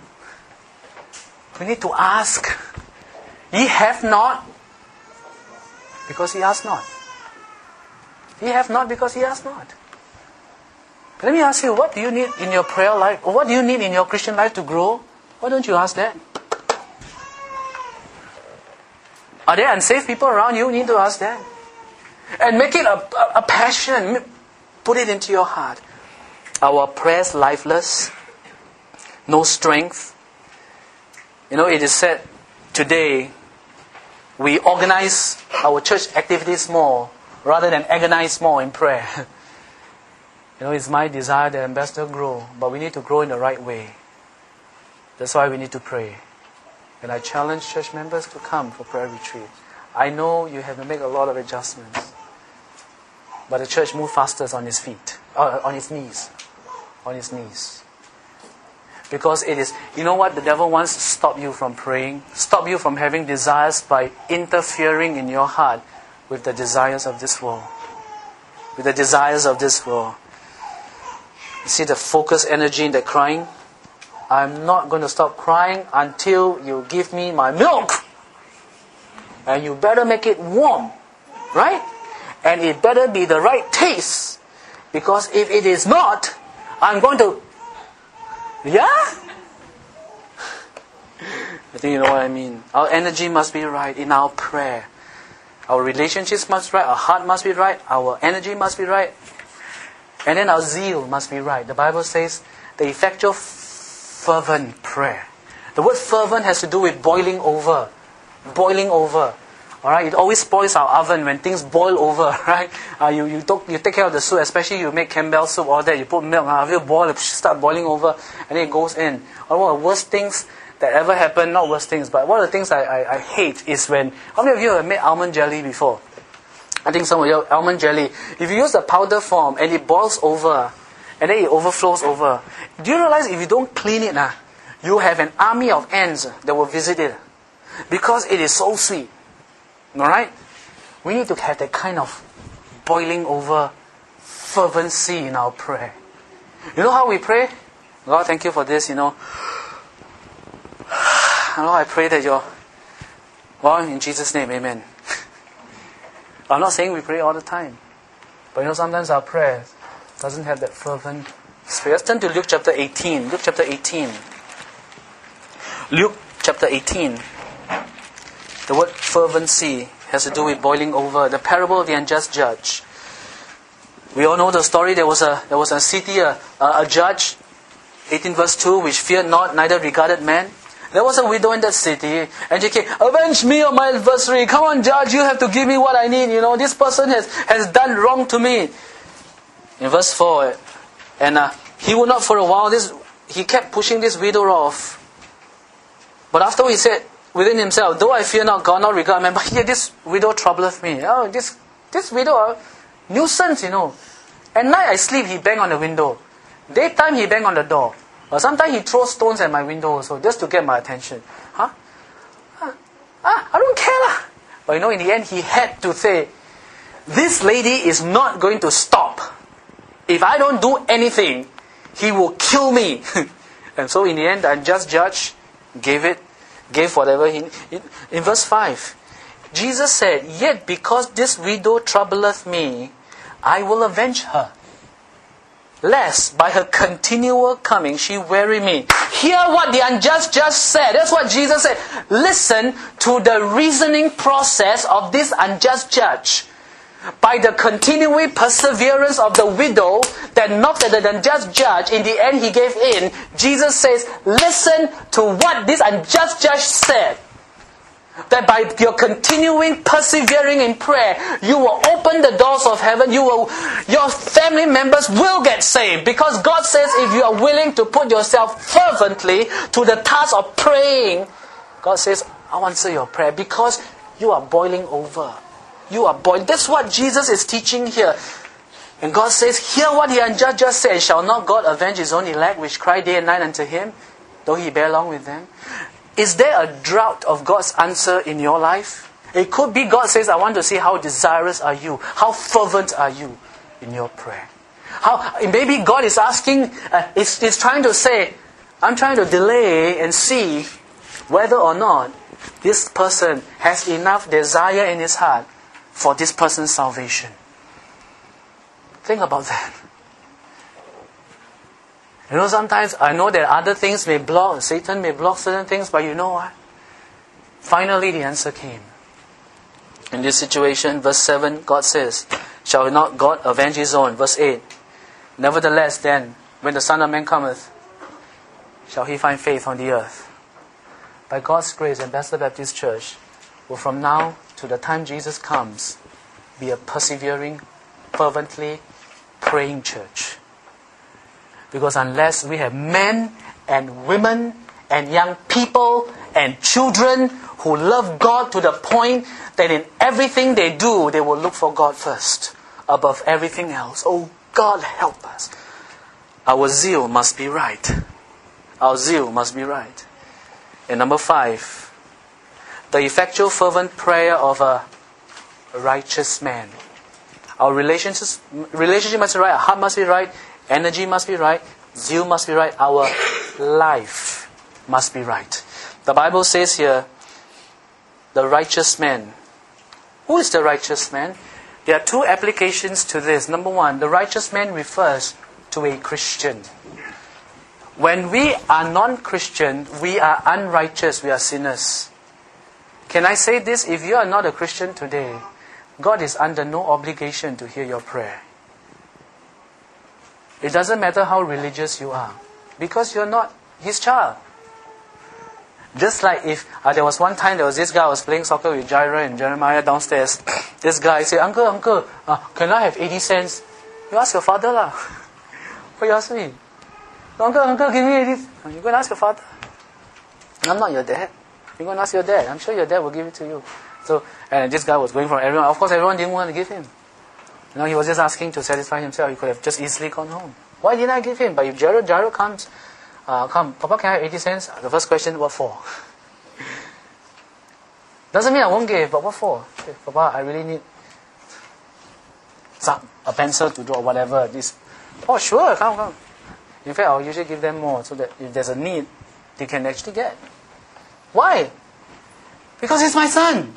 S1: We need to ask. Ye have not, because ye ask not. Ye have not because ye ask not. Let me ask you, what do you need in your prayer life? Or what do you need in your Christian life to grow? Why don't you ask that? Are there unsaved people around you? You need to ask that. And make it a passion. Put it into your heart. Our prayers lifeless. No strength. It is said today, we organize our church activities more rather than agonize more in prayer. It's my desire that Ambassador grow, but we need to grow in the right way. That's why we need to pray. And I challenge church members to come for prayer retreat. I know you have to make a lot of adjustments, but the church moves faster on its feet, on its knees. On its knees. Because it is, what the devil wants to stop you from praying, stop you from having desires by interfering in your heart with the desires of this world. With the desires of this world. You see the focus energy in the crying? I'm not going to stop crying until you give me my milk. And you better make it warm. Right? And it better be the right taste. Because if it is not, I'm going to... Yeah? I think you know what I mean. Our energy must be right in our prayer. Our relationships must be right. Our heart must be right. Our energy must be right. And then our zeal must be right. The Bible says the effectual fervent prayer. The word fervent has to do with boiling over. Boiling over. Alright, it always spoils our oven when things boil over, right? You take care of the soup, especially you make Campbell soup, all that, you put milk, you boil, it start boiling over, and then it goes in. One of the worst things that ever happened, not worst things, but one of the things I hate is when, how many of you have made almond jelly before? I think some of you, almond jelly. If you use the powder form and it boils over, and then it overflows over, do you realize if you don't clean it, you have an army of ants that will visit it? Because it is so sweet. Alright? We need to have that kind of boiling over fervency in our prayer. You know how we pray? Lord, thank you for this, Lord, I pray that well, in Jesus' name, amen. I'm not saying we pray all the time. But sometimes our prayer doesn't have that fervent spirit. Let's turn to Luke chapter 18. Luke chapter 18. Luke chapter 18. The word fervency has to do with boiling over. The parable of the unjust judge. We all know the story. There was a city, a judge, 18 verse 2, which feared not, neither regarded man. There was a widow in that city, and she came, avenge me of my adversary. Come on, judge, you have to give me what I need. This person has done wrong to me. In verse 4, and he would not for a while, he kept pushing this widow off. But after he said within himself, though I fear not God, not regard man, but here this widow troubleth me. Oh, this widow, nuisance, At night I sleep, he bang on the window. Daytime he bang on the door. Or sometimes he throws stones at my window also, just to get my attention. I don't care. But in the end he had to say, this lady is not going to stop. If I don't do anything, he will kill me. And so in the end, the unjust judge gave whatever he... In verse 5, Jesus said, yet because this widow troubleth me, I will avenge her. Lest by her continual coming she weary me. hear what the unjust judge said. That's what Jesus said. Listen to the reasoning process of this unjust judge. By the continuing perseverance of the widow that knocked at the unjust judge, in the end he gave in. Jesus says, listen to what this unjust judge said. That by your continuing persevering in prayer, you will open the doors of heaven. Your family members will get saved. Because God says if you are willing to put yourself fervently to the task of praying, God says, I'll answer your prayer. Because you are boiling over. You are boiling. That's what Jesus is teaching here. And God says, hear what the unjust just said. Shall not God avenge His own elect, which cry day and night unto Him, though He bear long with them? Is there a drought of God's answer in your life? It could be God says, I want to see how desirous are you? How fervent are you in your prayer? Maybe God is asking, is trying to say, I'm trying to delay and see whether or not this person has enough desire in his heart for this person's salvation. Think about that. You know, sometimes I know that other things may block, Satan may block certain things, but you know what? Finally the answer came. In this situation, verse 7, God says, shall not God avenge His own? Verse 8, nevertheless then, when the Son of Man cometh, shall He find faith on the earth? By God's grace, Ambassador Baptist Church will from now to the time Jesus comes, be a persevering, fervently praying church. Because unless we have men and women and young people and children who love God to the point that in everything they do, they will look for God first, above everything else. Oh, God help us. Our zeal must be right. Our zeal must be right. And number 5, the effectual fervent prayer of a righteous man. Our relationship must be right, our heart must be right, energy must be right, zeal must be right, our life must be right. The Bible says here, the righteous man. Who is the righteous man? There are 2 applications to this. Number 1, the righteous man refers to a Christian. When we are non-Christian, we are unrighteous, we are sinners. Can I say this? If you are not a Christian today, God is under no obligation to hear your prayer. It doesn't matter how religious you are, because you're not His child. Just like if there was one time, there was this guy who was playing soccer with Jaira and Jeremiah downstairs. This guy said, Uncle, can I have 80 cents? You ask your father lah. What you ask me? Uncle, give me 80 cents. You're going to ask your father. I'm not your dad. You're going to ask your dad. I'm sure your dad will give it to you. So, and this guy was going for everyone. Of course, everyone didn't want to give him. You know, he was just asking to satisfy himself. He could have just easily gone home. Why didn't I give him? But if Jairo comes, come, Papa, can I have 80 cents? The first question, what for? Doesn't mean I won't give, but what for? Okay, Papa, I really need a pencil to draw or whatever. Oh, sure, come. In fact, I'll usually give them more so that if there's a need, they can actually get. Why? Because he's my son.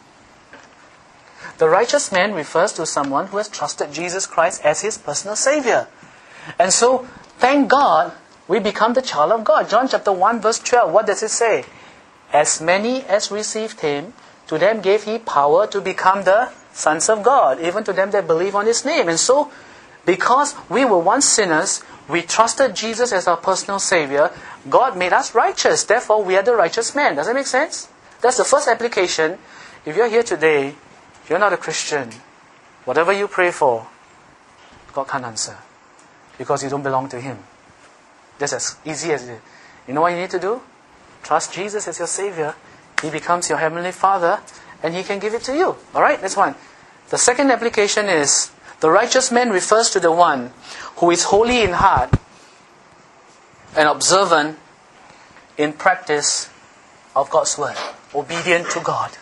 S1: The righteous man refers to someone who has trusted Jesus Christ as his personal Savior. And so, thank God, we become the child of God. John chapter 1 verse 12, what does it say? As many as received Him, to them gave He power to become the sons of God, even to them that believe on His name. And so, because we were once sinners, we trusted Jesus as our personal Savior, God made us righteous. Therefore, we are the righteous man. Does that make sense? That's the first application. If you're here today, you're not a Christian, whatever you pray for, God can't answer. Because you don't belong to Him. That's as easy as it is. You know what you need to do? Trust Jesus as your Savior. He becomes your Heavenly Father, and He can give it to you. Alright, that's one. The second application is, the righteous man refers to the one who is holy in heart and observant in practice of God's Word. Obedient to God.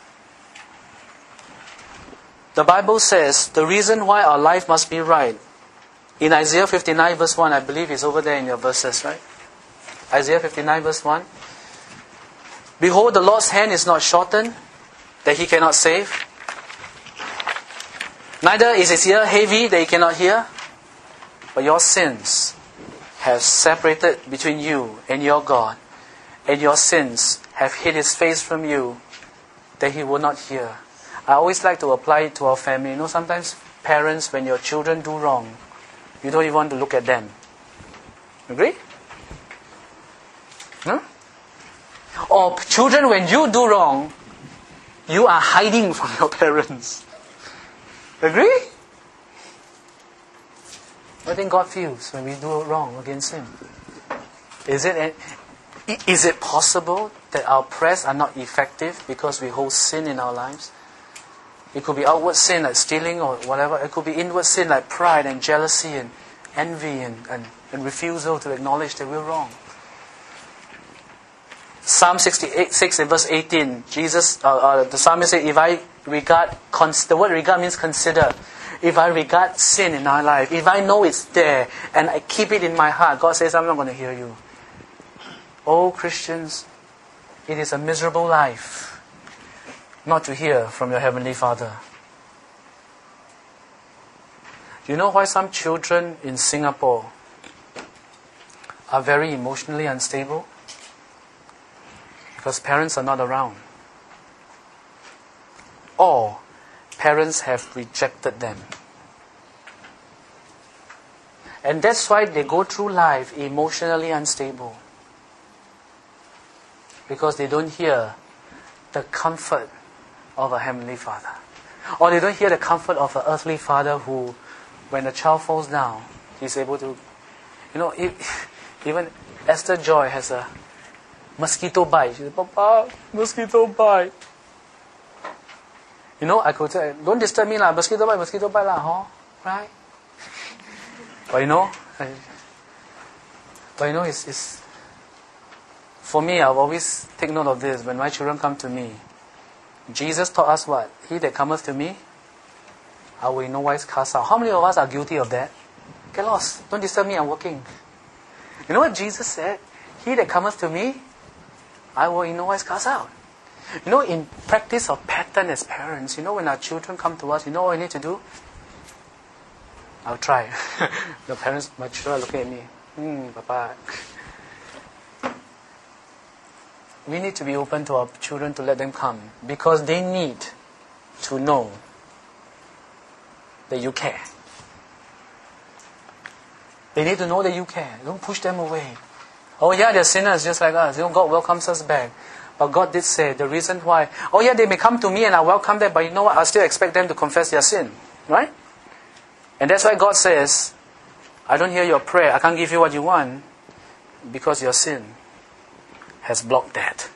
S1: The Bible says the reason why our life must be right. In Isaiah 59 verse 1, I believe it's over there in your verses, right? Isaiah 59 verse 1. Behold, the Lord's hand is not shortened, that He cannot save. Neither is His ear heavy, that He cannot hear. But your sins has separated between you and your God, and your sins have hid His face from you, that He will not hear. I always like to apply it to our family. Sometimes parents, when your children do wrong, you don't even want to look at them. Agree? Huh? Or children, when you do wrong, you are hiding from your parents. Agree? What do you think God feels when we do wrong against Him? Is it possible that our prayers are not effective because we hold sin in our lives? It could be outward sin like stealing or whatever. It could be inward sin like pride and jealousy and envy and refusal to acknowledge that we're wrong. Psalm 66 and verse 18, the psalmist said, if I regard, the word regard means consider. If I regard sin in our life, if I know it's there and I keep it in my heart, God says, I'm not going to hear you. Oh Christians, it is a miserable life not to hear from your Heavenly Father. Do you know why some children in Singapore are very emotionally unstable? Because parents are not around. Or parents have rejected them. And that's why they go through life emotionally unstable. Because they don't hear the comfort of a Heavenly Father. Or they don't hear the comfort of an earthly father who, when a child falls down, he's able to... even Esther Joy has a mosquito bite. She said, Papa, mosquito bite. I could say, don't disturb me lah, mosquito bite lah, huh? Right? But it's for me, I've always take note of this. When my children come to me, Jesus taught us what? He that cometh to me, I will in no wise cast out. How many of us are guilty of that? Get lost. Don't disturb me, I'm working. You know what Jesus said? He that cometh to me, I will in no wise cast out. In practice of pattern as parents, when our children come to us, what we need to do? I'll try. My children are looking at me. Papa. We need to be open to our children to let them come. Because they need to know that you care. They need to know that you care. Don't push them away. Oh yeah, they're sinners just like us. God welcomes us back. But God did say the reason why. Oh yeah, they may come to me and I welcome them, but you know what? I still expect them to confess their sin. Right? And that's why God says, I don't hear your prayer. I can't give you what you want because your sin has blocked that.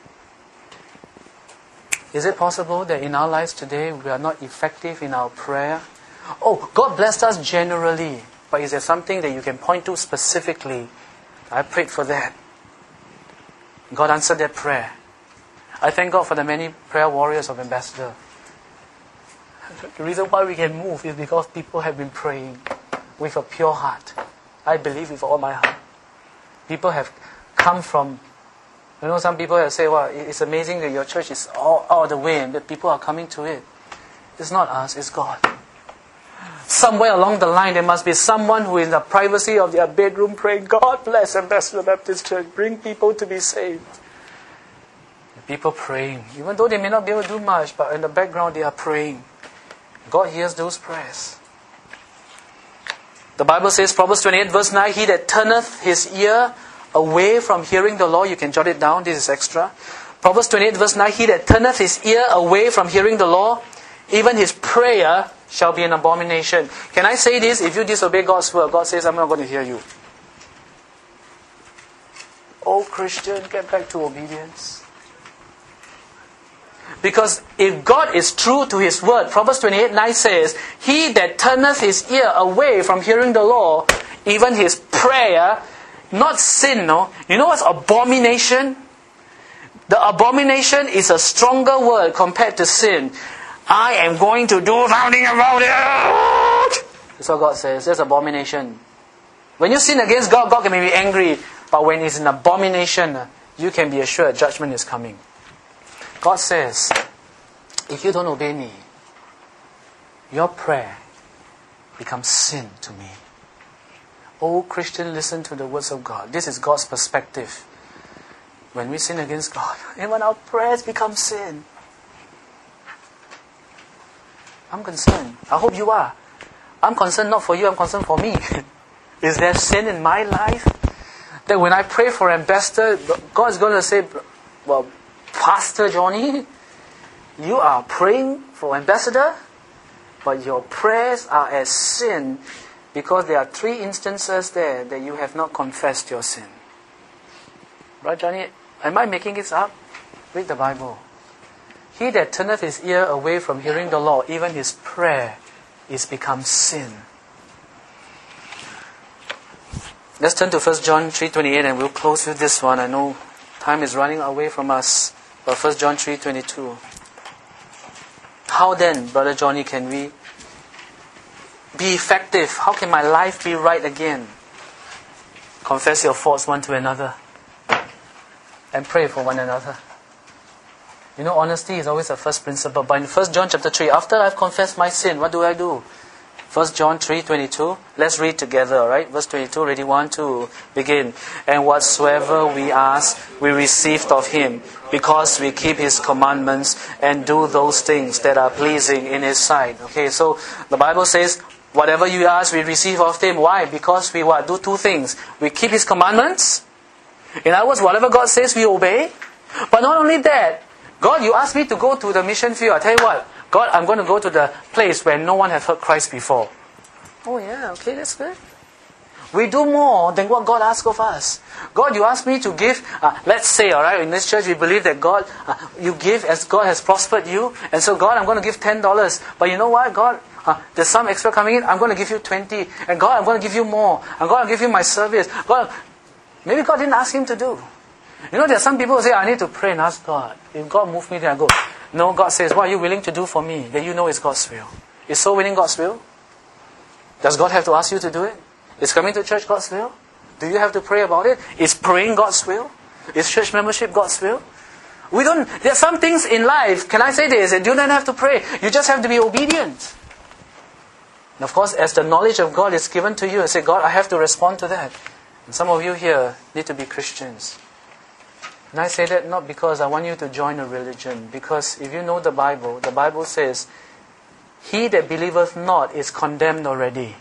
S1: Is it possible that in our lives today we are not effective in our prayer? Oh, God blessed us generally. But is there something that you can point to specifically? I prayed for that. God answered that prayer. I thank God for the many prayer warriors of Ambassador. The reason why we can move is because people have been praying with a pure heart. I believe with all my heart. People have come from... some people have said, well, it's amazing that your church is all the way, but people are coming to it. It's not us, it's God. Somewhere along the line, there must be someone who in the privacy of their bedroom praying, God bless Ambassador Baptist Church, bring people to be saved. People praying, even though they may not be able to do much, but in the background they are praying. God hears those prayers. The Bible says, Proverbs 28 verse 9, he that turneth his ear away from hearing the law, you can jot it down, this is extra. Proverbs 28 verse 9, he that turneth his ear away from hearing the law, even his prayer shall be an abomination. Can I say this? If you disobey God's word, God says, I'm not going to hear you. Oh Christian, get back to obedience. Because if God is true to His word, Proverbs 28:9 says, he that turneth his ear away from hearing the law, even his prayer, not sin, no? You know what's abomination? The abomination is a stronger word compared to sin. I am going to do something about it. That's what God says. That's abomination. When you sin against God, God can be angry. But when it's an abomination, you can be assured judgment is coming. God says, if you don't obey me, your prayer becomes sin to me. Oh, Christian, listen to the words of God. This is God's perspective. When we sin against God, and when our prayers become sin, I'm concerned. I hope you are. I'm concerned not for you, I'm concerned for me. Is there sin in my life? That when I pray for ambassador, God's going to say, well, Pastor Johnny, you are praying for ambassador, but your prayers are as sin because there are 3 instances there that you have not confessed your sin. Right, Johnny? Am I making this up? Read the Bible. He that turneth his ear away from hearing the law, even his prayer is become sin. Let's turn to 1 John 3:28 and we'll close with this one. I know time is running away from us. But 1 John 3:22. How then, Brother Johnny, can we be effective? How can my life be right again? Confess your faults one to another. And pray for one another. You know, honesty is always the first principle. But in 1 John chapter 3, after I've confessed my sin, what do I do? 1 John 3:22. Let's read together, alright? Verse 22, ready, 1, 2, begin. And whatsoever we ask, we received of Him, because we keep His commandments and do those things that are pleasing in His sight. Okay, so the Bible says, whatever you ask, we receive of Him. Why? Because we what? Do 2 things. We keep His commandments. In other words, whatever God says, we obey. But not only that, God, you asked me to go to the mission field. I tell you what, God, I'm going to go to the place where no one has heard Christ before. Oh yeah, okay, that's good. We do more than what God asks of us. God, you asked me to give, let's say, alright, in this church we believe that God, you give as God has prospered you. And so God, I'm going to give $10. But you know what, God, there's some extra coming in, I'm going to give you 20. And God, I'm going to give you more. I'm going to give you my service. God, maybe God didn't ask him to do. You know, there are some people who say, I need to pray and ask God. If God moves me, then I go. No, God says, what are you willing to do for me? That you know is God's will. Is soul winning God's will? Does God have to ask you to do it? Is coming to church God's will? Do you have to pray about it? Is praying God's will? Is church membership God's will? There are some things in life, can I say this? You don't have to pray. You just have to be obedient. And of course, as the knowledge of God is given to you, I say, God, I have to respond to that. And some of you here need to be Christians. And I say that not because I want you to join a religion, because if you know the Bible says, he that believeth not is condemned already.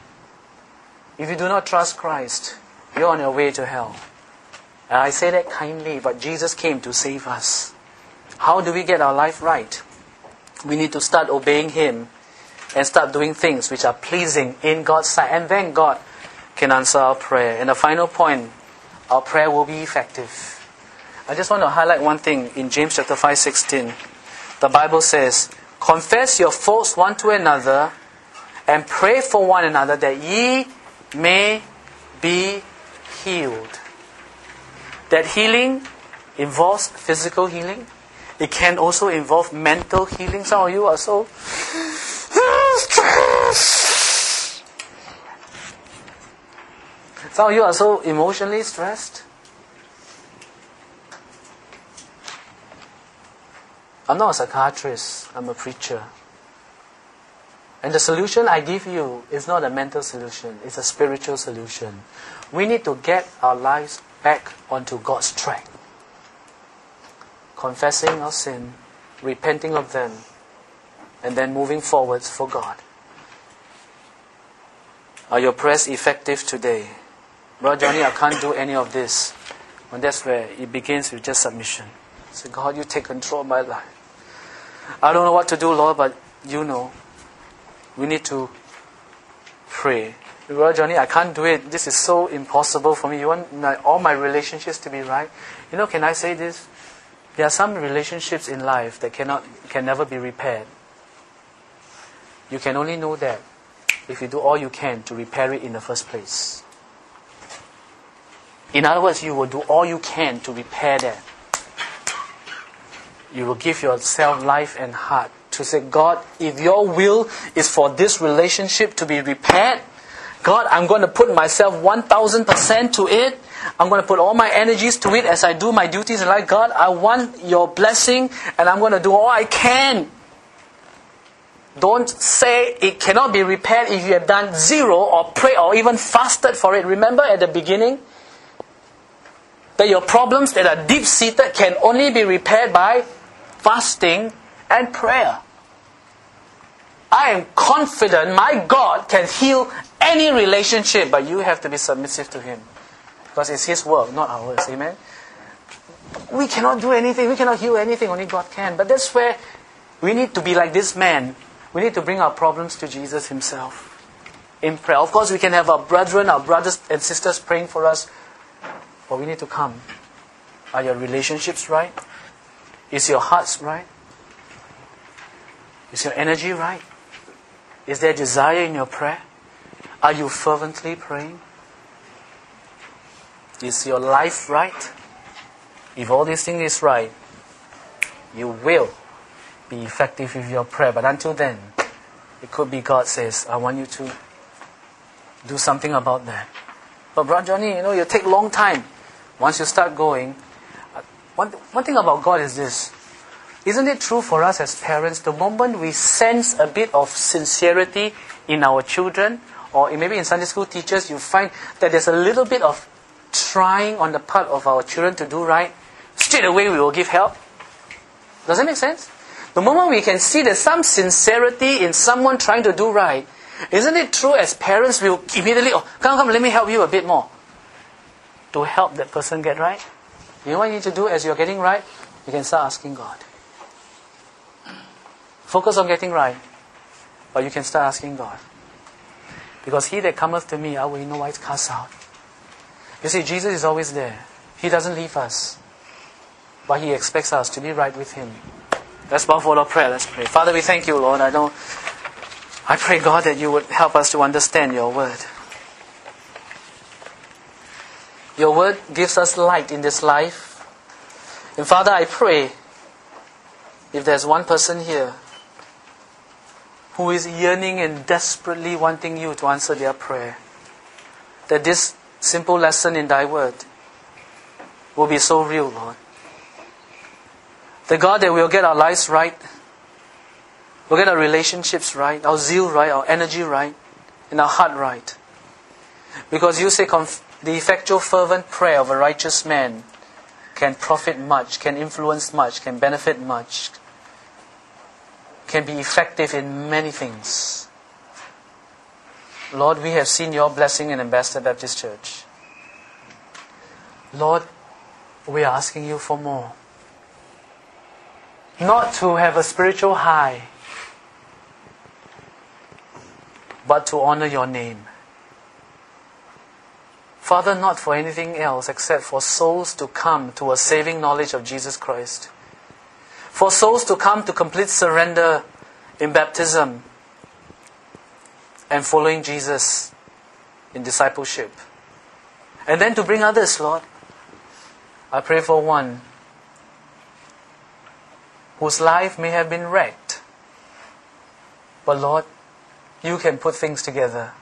S1: If you do not trust Christ, you're on your way to hell. And I say that kindly, but Jesus came to save us. How do we get our life right? We need to start obeying Him and start doing things which are pleasing in God's sight. And then God can answer our prayer. And the final point, our prayer will be effective. I just want to highlight one thing in James chapter 5:16. The Bible says, confess your faults one to another and pray for one another that ye may be healed. That healing involves physical healing. It can also involve mental healing. Some of you are so stressed. Some of you are so emotionally stressed. I'm not a psychiatrist, I'm a preacher. And the solution I give you is not a mental solution, it's a spiritual solution. We need to get our lives back onto God's track. Confessing our sin, repenting of them, and then moving forwards for God. Are your prayers effective today? Brother Johnny, I can't do any of this. And that's where it begins with just submission. Say, God, you take control of my life. I don't know what to do, Lord, but you know. We need to pray. Brother Johnny, I can't do it. This is so impossible for me. You want all my relationships to be right? You know, can I say this? There are some relationships in life that can never be repaired. You can only know that if you do all you can to repair it in the first place. In other words, you will do all you can to repair that. You will give yourself life and heart to say, God, if your will is for this relationship to be repaired, God, I'm going to put myself 1,000% to it. I'm going to put all my energies to it as I do my duties in life. God, I want your blessing and I'm going to do all I can Don't say it cannot be repaired if you have done 0 or prayed or even fasted for it. Remember at the beginning that your problems that are deep-seated can only be repaired by fasting and prayer. I am confident my God can heal any relationship, but you have to be submissive to Him. Because it's His work, not ours. Amen? We cannot do anything. We cannot heal anything. Only God can. But that's where we need to be like this man. We need to bring our problems to Jesus Himself in prayer. Of course, we can have our brethren, our brothers and sisters praying for us. But we need to come. Are your relationships right? Is your hearts right? Is your energy right? Is there desire in your prayer? Are you fervently praying? Is your life right? If all these things is right, you will be effective with your prayer. But until then, it could be God says, I want you to do something about that. But Brother Johnny, you take long time. Once you start going, one thing about God is this. Isn't it true for us as parents, the moment we sense a bit of sincerity in our children, or maybe in Sunday school teachers, you find that there's a little bit of trying on the part of our children to do right, straight away we will give help? Does that make sense? The moment we can see there's some sincerity in someone trying to do right, isn't it true as parents we will immediately, come, let me help you a bit more to help that person get right? You know what you need to do as you're getting right? You can start asking God. Focus on getting right, but you can start asking God. Because he that cometh to me, I will in no wise cast out. You see, Jesus is always there. He doesn't leave us. But He expects us to be right with Him. Let's bow for our prayer. Let's pray. Father, we thank You, Lord. I pray, God, that You would help us to understand Your Word. Your Word gives us light in this life. And Father, I pray, if there's one person here who is yearning and desperately wanting You to answer their prayer, that this simple lesson in Thy Word will be so real, Lord. The God that we'll get our lives right, we'll get our relationships right, our zeal right, our energy right, and our heart right. Because You say the effectual fervent prayer of a righteous man can profit much, can influence much, can benefit much, can be effective in many things. Lord, we have seen Your blessing in Ambassador Baptist Church. Lord, we are asking You for more. Not to have a spiritual high, but to honor Your name. Father, not for anything else except for souls to come to a saving knowledge of Jesus Christ. For souls to come to complete surrender in baptism and following Jesus in discipleship. And then to bring others, Lord. I pray for one whose life may have been wrecked. But Lord, You can put things together.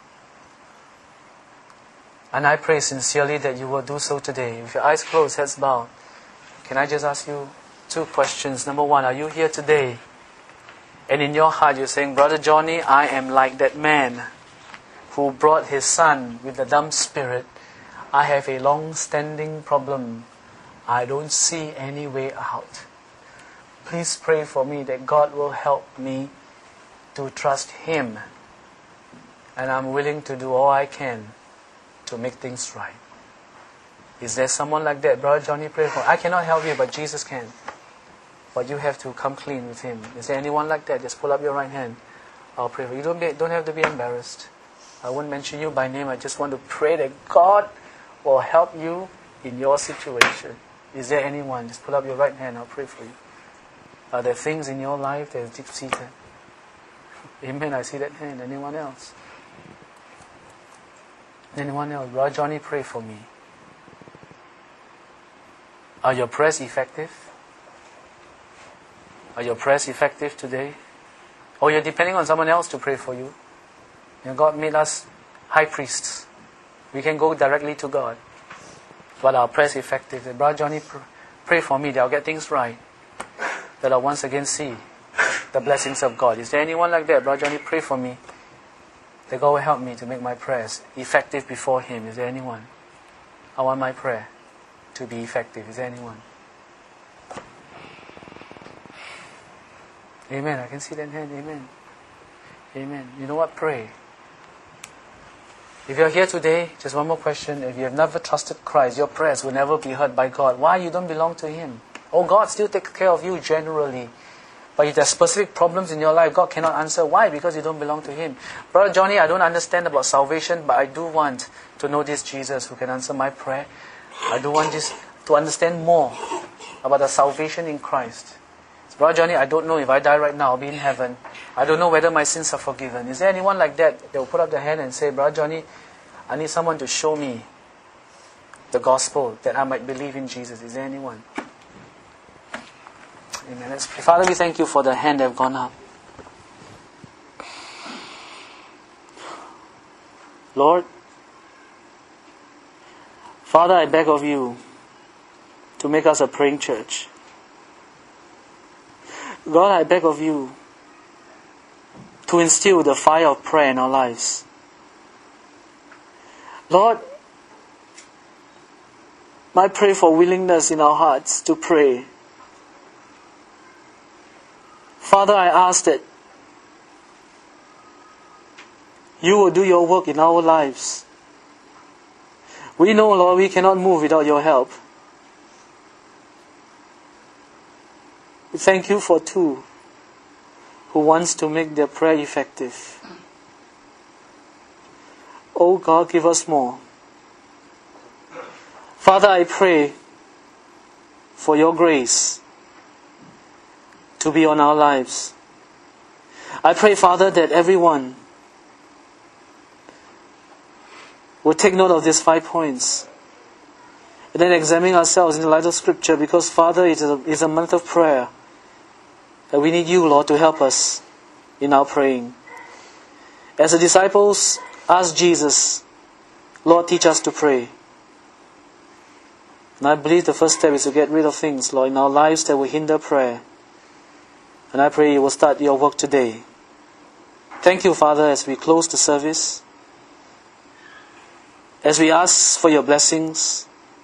S1: And I pray sincerely that You will do so today. With your eyes closed, heads bowed, can I just ask you 2 questions? Number 1, are you here today? And in your heart you're saying, Brother Johnny, I am like that man who brought his son with the dumb spirit. I have a long-standing problem. I don't see any way out. Please pray for me that God will help me to trust Him. And I'm willing to do all I can to make things right. Is there someone like that? Brother Johnny, pray for me. I cannot help you, but Jesus can. But you have to come clean with Him. Is there anyone like that? Just pull up your right hand. I'll pray for you. You don't have to be embarrassed. I won't mention you by name. I just want to pray that God will help you in your situation. Is there anyone? Just pull up your right hand. I'll pray for you. Are there things in your life that is deep-seated? Amen. I see that hand. Anyone else? Anyone else? Brother Johnny, pray for me. Are your prayers effective? Are your prayers effective today? Or you're depending on someone else to pray for you? And God made us high priests. We can go directly to God. But our prayers effective. And Brother Johnny, pray for me that I'll get things right. That I'll once again see the blessings of God. Is there anyone like that? Brother Johnny, pray for me. That God will help me to make my prayers effective before Him. Is there anyone? I want my prayer to be effective. Is there anyone? Amen. I can see that hand. Amen. Amen. You know what? Pray. If you're here today, just one more question. If you have never trusted Christ, your prayers will never be heard by God. Why? You don't belong to Him. Oh, God still takes care of you generally. But if there are specific problems in your life, God cannot answer. Why? Because you don't belong to Him. Brother Johnny, I don't understand about salvation, but I do want to know this Jesus who can answer my prayer. I do want this to understand more about the salvation in Christ. Brother Johnny, I don't know if I die right now, I'll be in heaven. I don't know whether my sins are forgiven. Is there anyone like that will put up their hand and say, Brother Johnny, I need someone to show me the gospel that I might believe in Jesus. Is there anyone? Amen. Let's pray. Father, we thank you for the hand that have gone up. Lord, Father, I beg of you to make us a praying church. God, I beg of you to instill the fire of prayer in our lives. Lord, I pray for willingness in our hearts to pray. Father, I ask that you will do your work in our lives. We know, Lord, we cannot move without your help. We thank you for two who wants to make their prayer effective. Oh God, give us more. Father, I pray for your grace to be on our lives. I pray, Father, that everyone will take note of these 5 points and then examine ourselves in the light of Scripture, because, Father, it is a month of prayer. And we need you, Lord, to help us in our praying. As the disciples asked Jesus, Lord, teach us to pray. And I believe the first step is to get rid of things, Lord, in our lives that will hinder prayer. And I pray you will start your work today. Thank you, Father, as we close the service, as we ask for your blessings.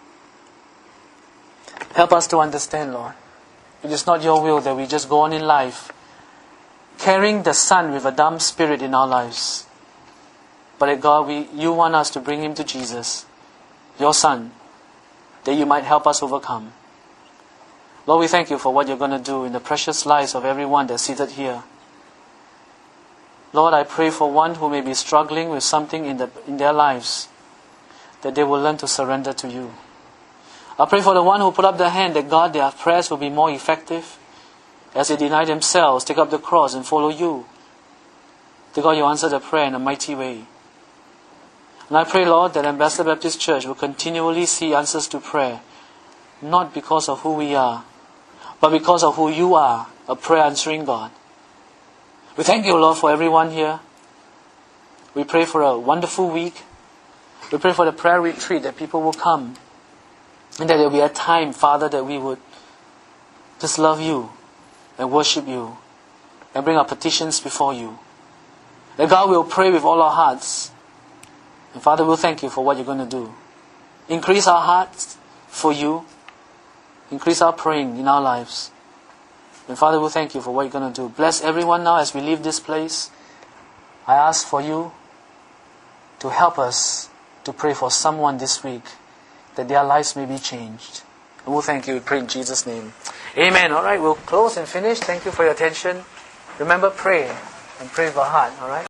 S1: Help us to understand, Lord. It is not your will that we just go on in life carrying the Son with a dumb spirit in our lives. But that God, you want us to bring him to Jesus, your Son, that you might help us overcome. Lord, we thank you for what you're going to do in the precious lives of everyone that's seated here. Lord, I pray for one who may be struggling with something in their lives, that they will learn to surrender to you. I pray for the one who put up their hand, that God, their prayers will be more effective as they deny themselves, take up the cross and follow you. That God, you answer the prayer in a mighty way. And I pray, Lord, that Ambassador Baptist Church will continually see answers to prayer, not because of who we are, but because of who you are, a prayer answering God. We thank you, Lord, for everyone here. We pray for a wonderful week. We pray for the prayer retreat, that people will come. And that there will be a time, Father, that we would just love you and worship you and bring our petitions before you. That God will pray with all our hearts. And Father, we'll thank you for what you're going to do. Increase our hearts for you. Increase our praying in our lives. And Father, we'll thank you for what you're going to do. Bless everyone now as we leave this place. I ask for you to help us to pray for someone this week, that their lives may be changed. And we'll thank you. We pray in Jesus' name. Amen. All right, we'll close and finish. Thank you for your attention. Remember, pray and pray with our heart. All right.